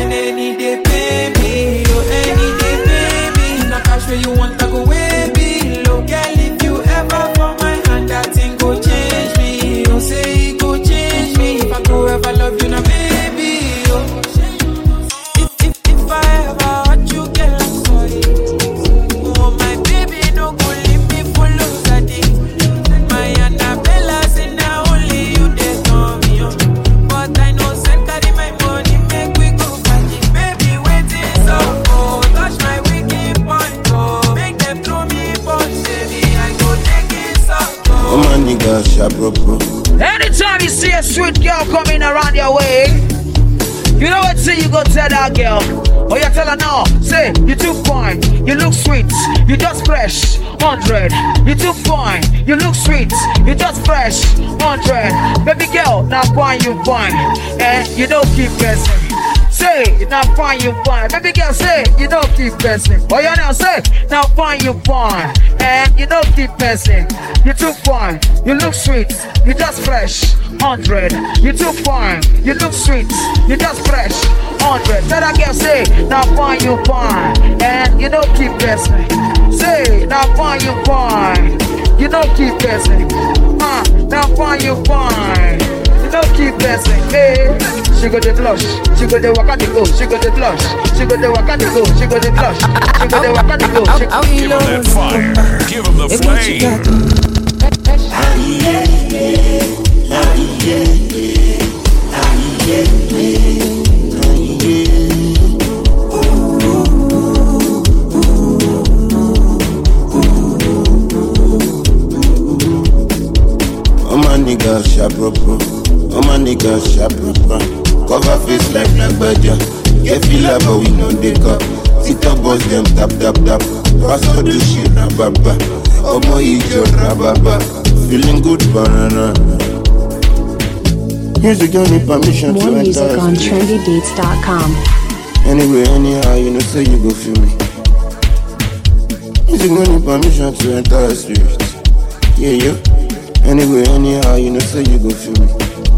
any day, baby. Oh, any day, baby. Now cash where you want to go way below. Girl, if you ever for my hand, that thing go change me. Don't say it go change me. If I go ever love you now, baby. Oh, if I ever hurt you, girl, I'm sorry. Oh, my baby, no go leave me for love, daddy. My Annabella say now only you they call me up. But I know send carry my money, make we go party. Baby, waiting so cold, touch my wicked point, oh. Make them throw me punch, baby, I go take it so cold. Oh my nigga, sharp bro. Anytime you see a sweet girl coming around your way, you know what say you go tell that girl. Oh, you tell her now, say, you too fine, you look sweet, you just fresh, 100. You too fine, you look sweet, you just fresh, 100. Baby girl, now fine, you fine, and you don't keep guessing. Say, now fine, you fine. Baby girl, say, you don't keep guessing. Oh, you now say, now fine, you fine, and you don't keep guessing. You too fine, you look sweet, you just fresh, 100. You too fine, you look sweet, you just fresh, 100. Tell that girl, say, now fine, you fine, and you don't keep guessing. Say, now fine, you fine, you don't keep guessing. Now fine, you fine, you don't keep guessing. Hey, she got the blush, she got the waka to go, she got the blush, she got the waka to go, she got the blush, she got the waka to go. Give him that fire, give him the flame. Oh my nigga, sharp bro. Oh my nigga, sharp bro. Cover face like black badger. Get feel like but we know they cup. Sit up boss them tap. Pass out the shit rababa. Oh my ijo rababa. Feeling good banana. Music don't need permission More to enter. music on trendybeats.com. Anyway, anyhow, you know say you go feel me. Music don't need permission to enter the street. Yeah. Anyway, anyhow, you know say you go feel me.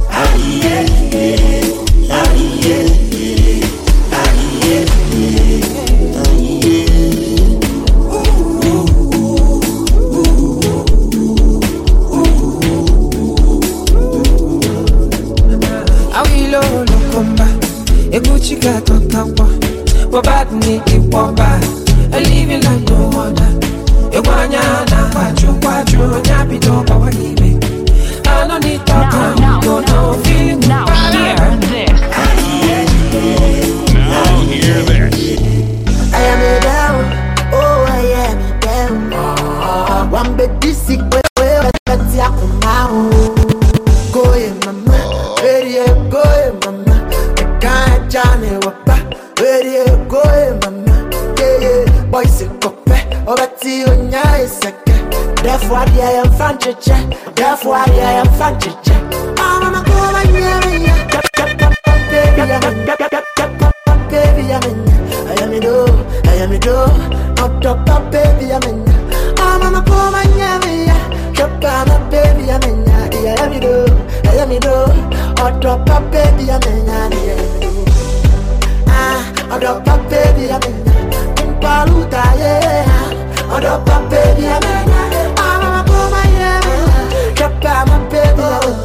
I live in like no other. I don't need to feeling now hear this. Now hear this. I am a down, oh I am a down. One bed this sick way, let's yak go in mama, ready go in mama. I can't Johnny wapa, ready go in mama. Yeah, boys go pay, over to you second. Therefore I am fancy, therefore I am fancy. I'm a go and baby, I'm in. I am a do, not top baby, I'm in. I'm a poor man, yeah, chop my baby, I'm in. I am a do, hot top baby, I'm in. Hot top baby, I'm in. Paluta, yeah, hot top baby, I'm in. I'm a poor man, yeah, chop my baby,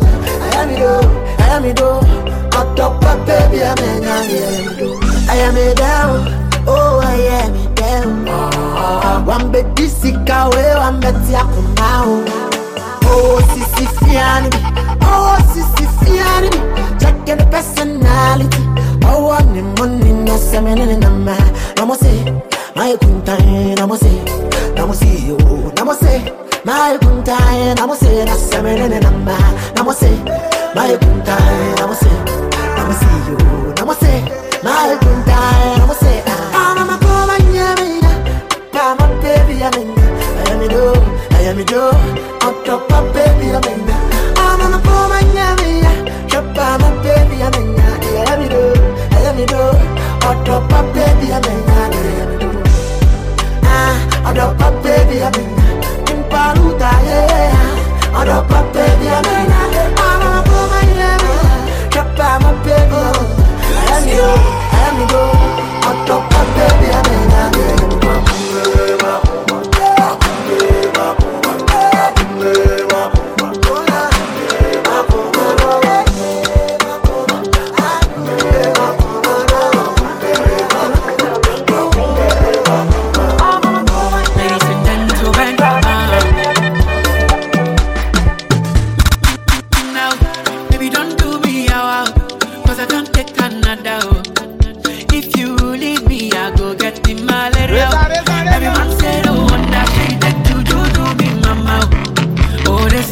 I am a do, hot top baby, I'm in. I am a down, oh I am a down. One bed this sick away, one bed yakumau. Oh sissy fiani, checking the personality. Oh one the money, no semen in the man. Namo say, my kuntai, namo say, oh, namo say, my kuntai, namo say, no semen in the man. Namo say, my kuntai, namo say, oh, namo say. My good time, I'ma say, I'm a poor man, I'm a baby, I'm in. I am a do, on top of baby, I'm in. I'm a poor man, chop my baby, I'm in. I am a do, on top of baby, I'm in. On top of baby, I'm in. In Paluta, yeah, on top of baby, I'm in. I'm a poor man, chop my baby, I'm in. I am go, matter. If you leave me, I go get the malaria. Everyone say the one that say that you do me, mama. Oh, this.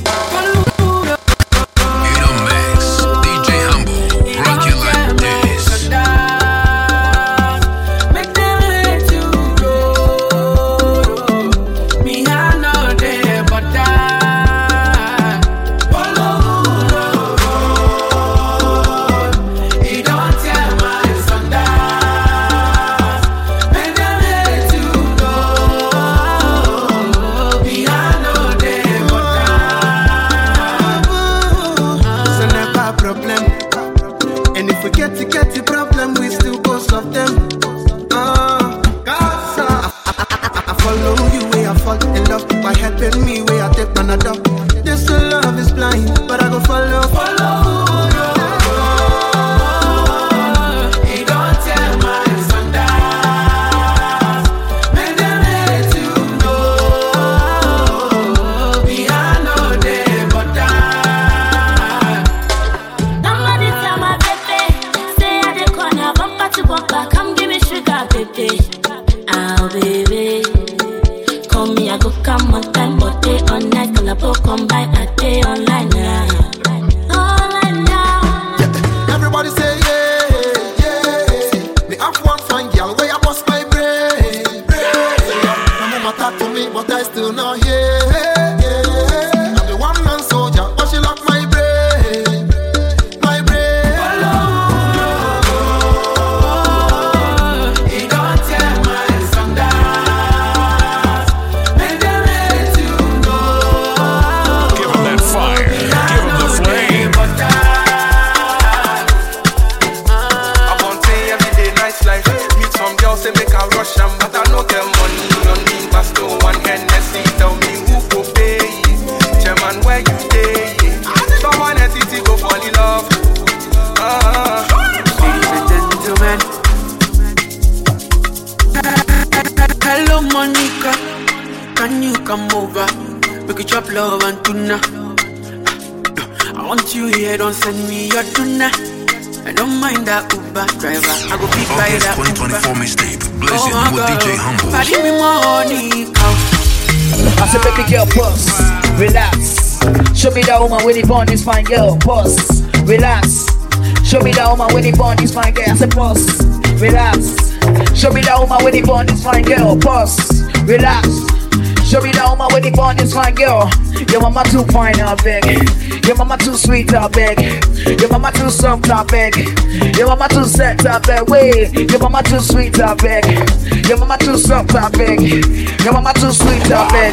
When the bond is fine, girl, pause, relax. Show me that woman when the bond is fine, girl. I said pause, relax. Show me that woman when the bond is fine, girl. Pause, relax. Show me that woman when the bond is fine, girl. Your mama too fine, I beg. Your mama too sweet, I beg. Your mama too soft, I beg. Your mama too set, I beg. Wait, your mama too sweet, I beg. Your mama too soft, I beg. Your mama too sweet, I beg.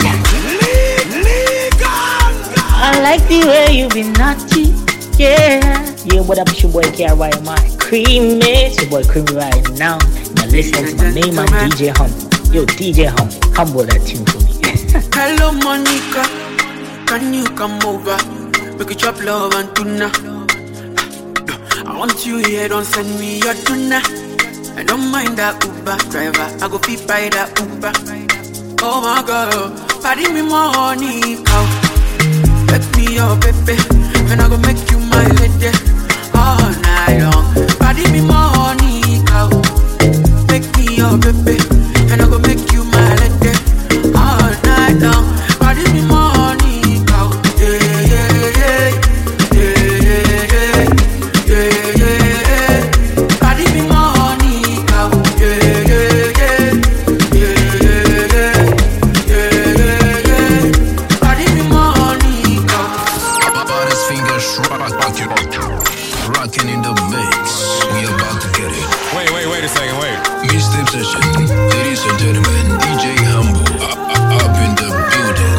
I like the way you be naughty, yeah. Yo, what up, it's your boy KRY, my cream, it's your boy Creamy right now. Now listen to my main man, DJ Humble. Yo, DJ Humble, humble that tune for me. Hello, Monica, can you come over? We could chop love and tuna. I want you here, don't send me your tuna. I don't mind that Uber driver, I go feed by that Uber. Oh my God, party me money, cow. Make me your baby, and I go make you my lady all night long. Party me money, cow. Make me your baby, and I go make you my lady all night long. Party me money, cow. Yeah, yeah, yeah, yeah, yeah, yeah, yeah. Party me money, cow. Yeah, yeah, yeah, yeah, yeah, yeah, yeah. Party me money. Rocking in the mix. We about to get it. Wait a second, wait. Mixtape session. Ladies and gentlemen, DJ Humble up in the building.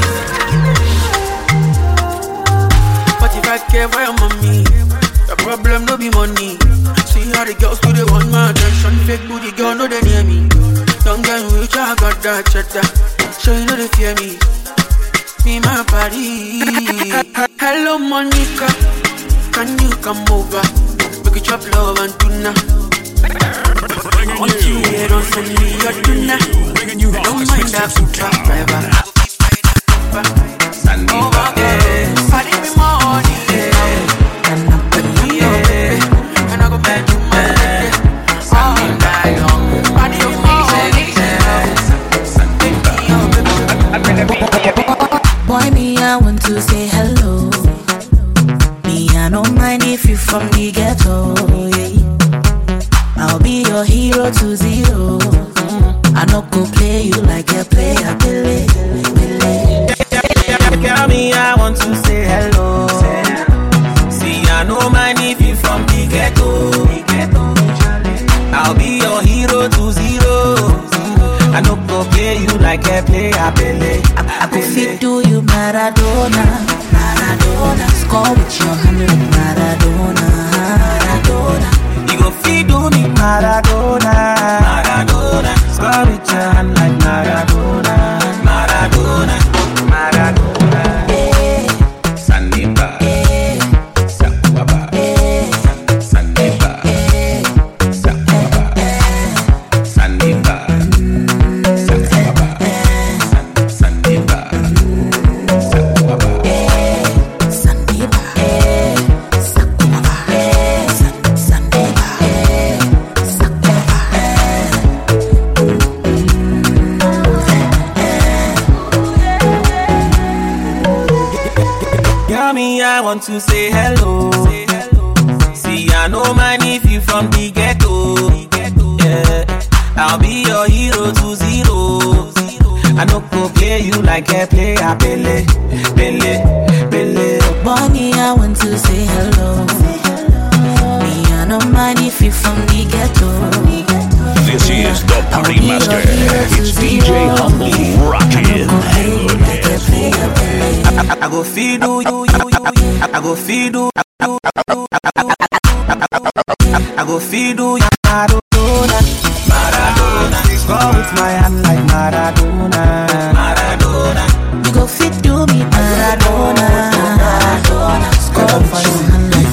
45K for your mommy. The problem no be money. See how the girls do they want my attention. Fake booty girl no they near me. Don't get rich, I got that cheddar. So you know they fear me. Me my body. Hello Monica, can you come over? We could chop love and tuna. I want you here, don't send me your tuna. I don't mind that Uber driver. Oh my God, party me money, yeah. And I'm baby, and I go back to my life. your hero to zero. I no go play you like a player, Billy. Tell me I want to say hello. See, I know my if you from the ghetto. I'll be your hero to zero. I no go play you like a player, Billy. I go fit do you Maradona, Maradona. Score with your hand like Maradona, Maradona. You go fit do me Maradona, Maradona. Score with your hand like Maradona, Maradona, Maradona. Sandiba, Sakwaba, Sandiba, Sakwaba, Sandiba, Sakwaba, Sandiba, Sakwaba, Sandiba, Sakwaba, Sandiba, Girl, me, I want to say hello. See, I know my if you from the ghetto. Yeah, I'll be your hero to zero. I no go play you like a player, Pele, Pele, Pele. Bonnie, I want to say hello. Me, I don't mind if you from the ghetto. This is the Party Master. It's DJ Humble rockin'. I go feed you, I go feed you, I go feed you, Maradona, Maradona. Score with my hand like Maradona, Maradona. You go fit do me Maradona, Maradona. Score with your hand like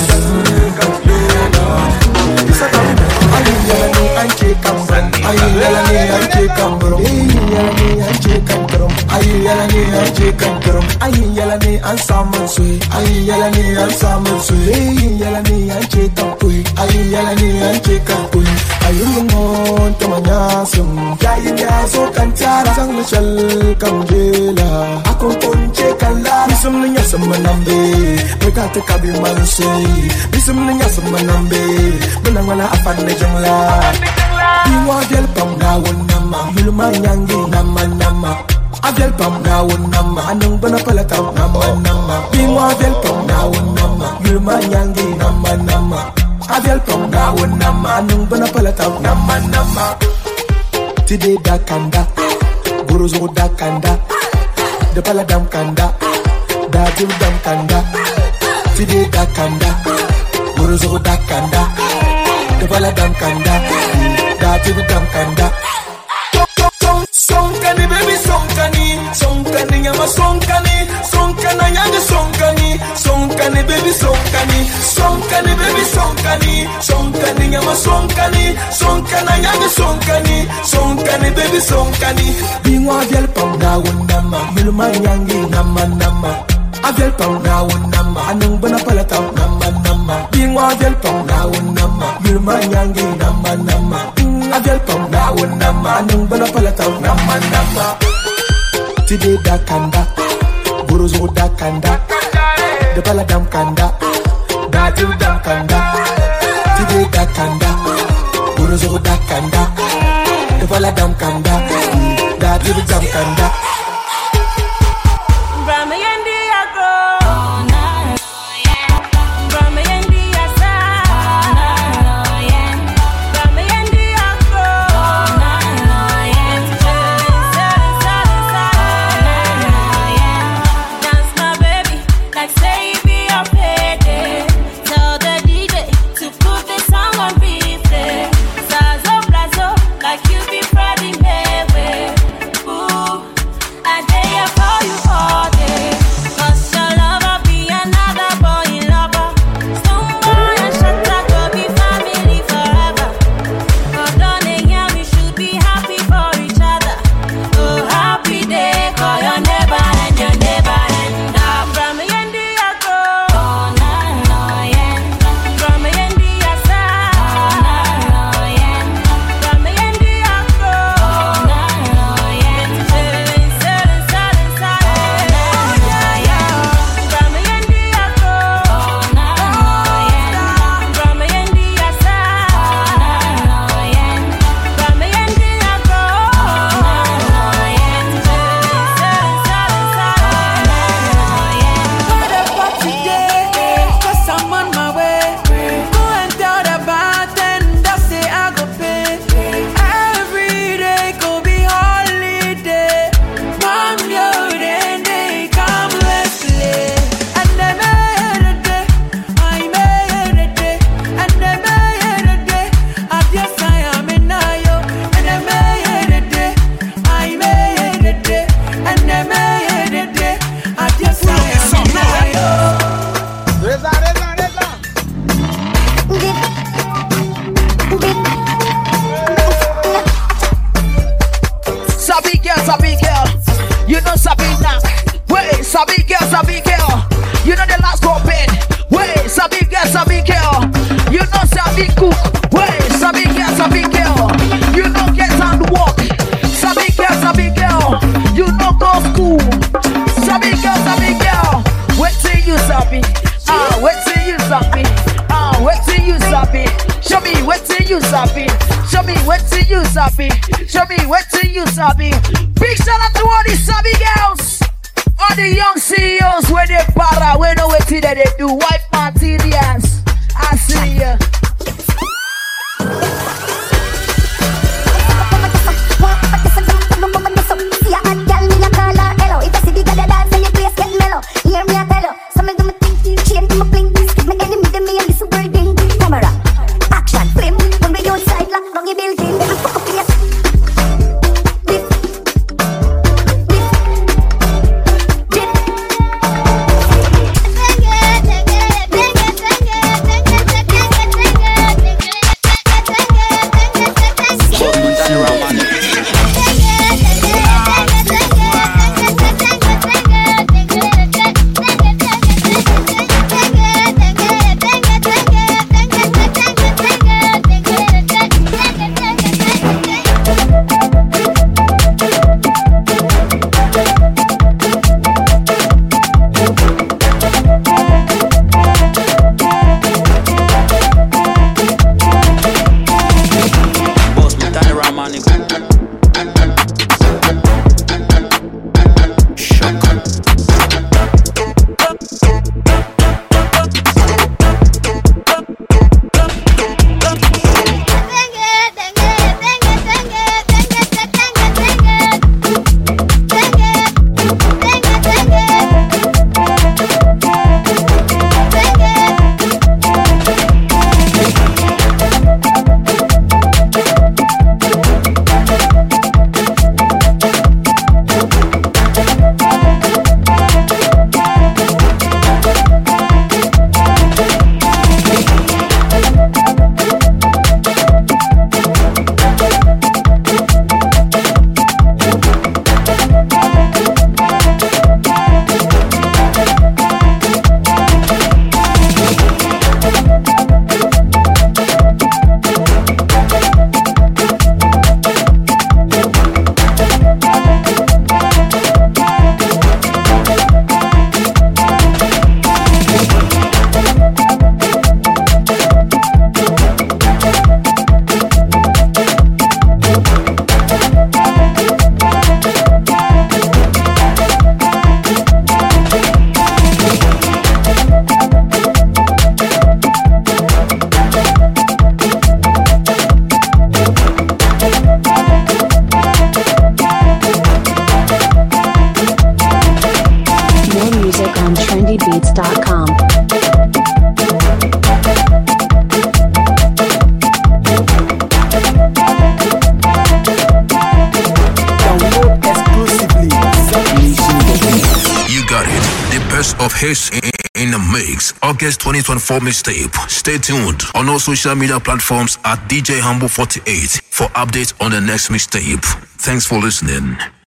Biwagel pam gawon nama, yulma yangi nama nama. Agel pam gawon nama, anong banapalataw nama nama. Biwagel pam gawon nama, yulma yangi nama nama. Agel pam gawon nama, anong banapalataw nama nama. Tide da kanda, buruzo da kanda, de paladam kanda, da dam kanda. Tide da kanda, buruzo da kanda, de paladam kanda. Dam kanda. Sonkani baby sonkani, sonkani yama sonkani, sonkana yanga sonkani, sonkani baby sonkani, sonkani baby sonkani, sonkani yama sonkani, sonkana yanga sonkani, sonkani baby sonkani. Bingwa gel pam gawon nama, miluma yangi nama nama. Agel pam gawon nama, anong banapalataw nama nama. Bingwa gel pam gawon nama, miluma yangi nama nama. Agel pam gawon nama, anong banapalataw nama nama. Tide da kanda, buruzo da kanda, de paladam kanda, da dam kanda. Tide da kanda, buruzo da kanda, de paladam kanda, da dam kanda. sabi. Show me what to you sabi. Show me what to you sabi. Big shout out to all the sabi girls. All the young CEOs where they para, where know what they do. White materials. I see ya. Hear me, I tell you. Some of them think, chain to my bling, this give me enemy, them me and this world ding. Camera, action, flame, when we outside, lock down your building, they will fuck up your trendybeats.com. You got it. The best of hits in the mix. August 2024 mixtape. Stay tuned on all social media platforms at DJ Humble 48 for updates on the next mixtape. Thanks for listening.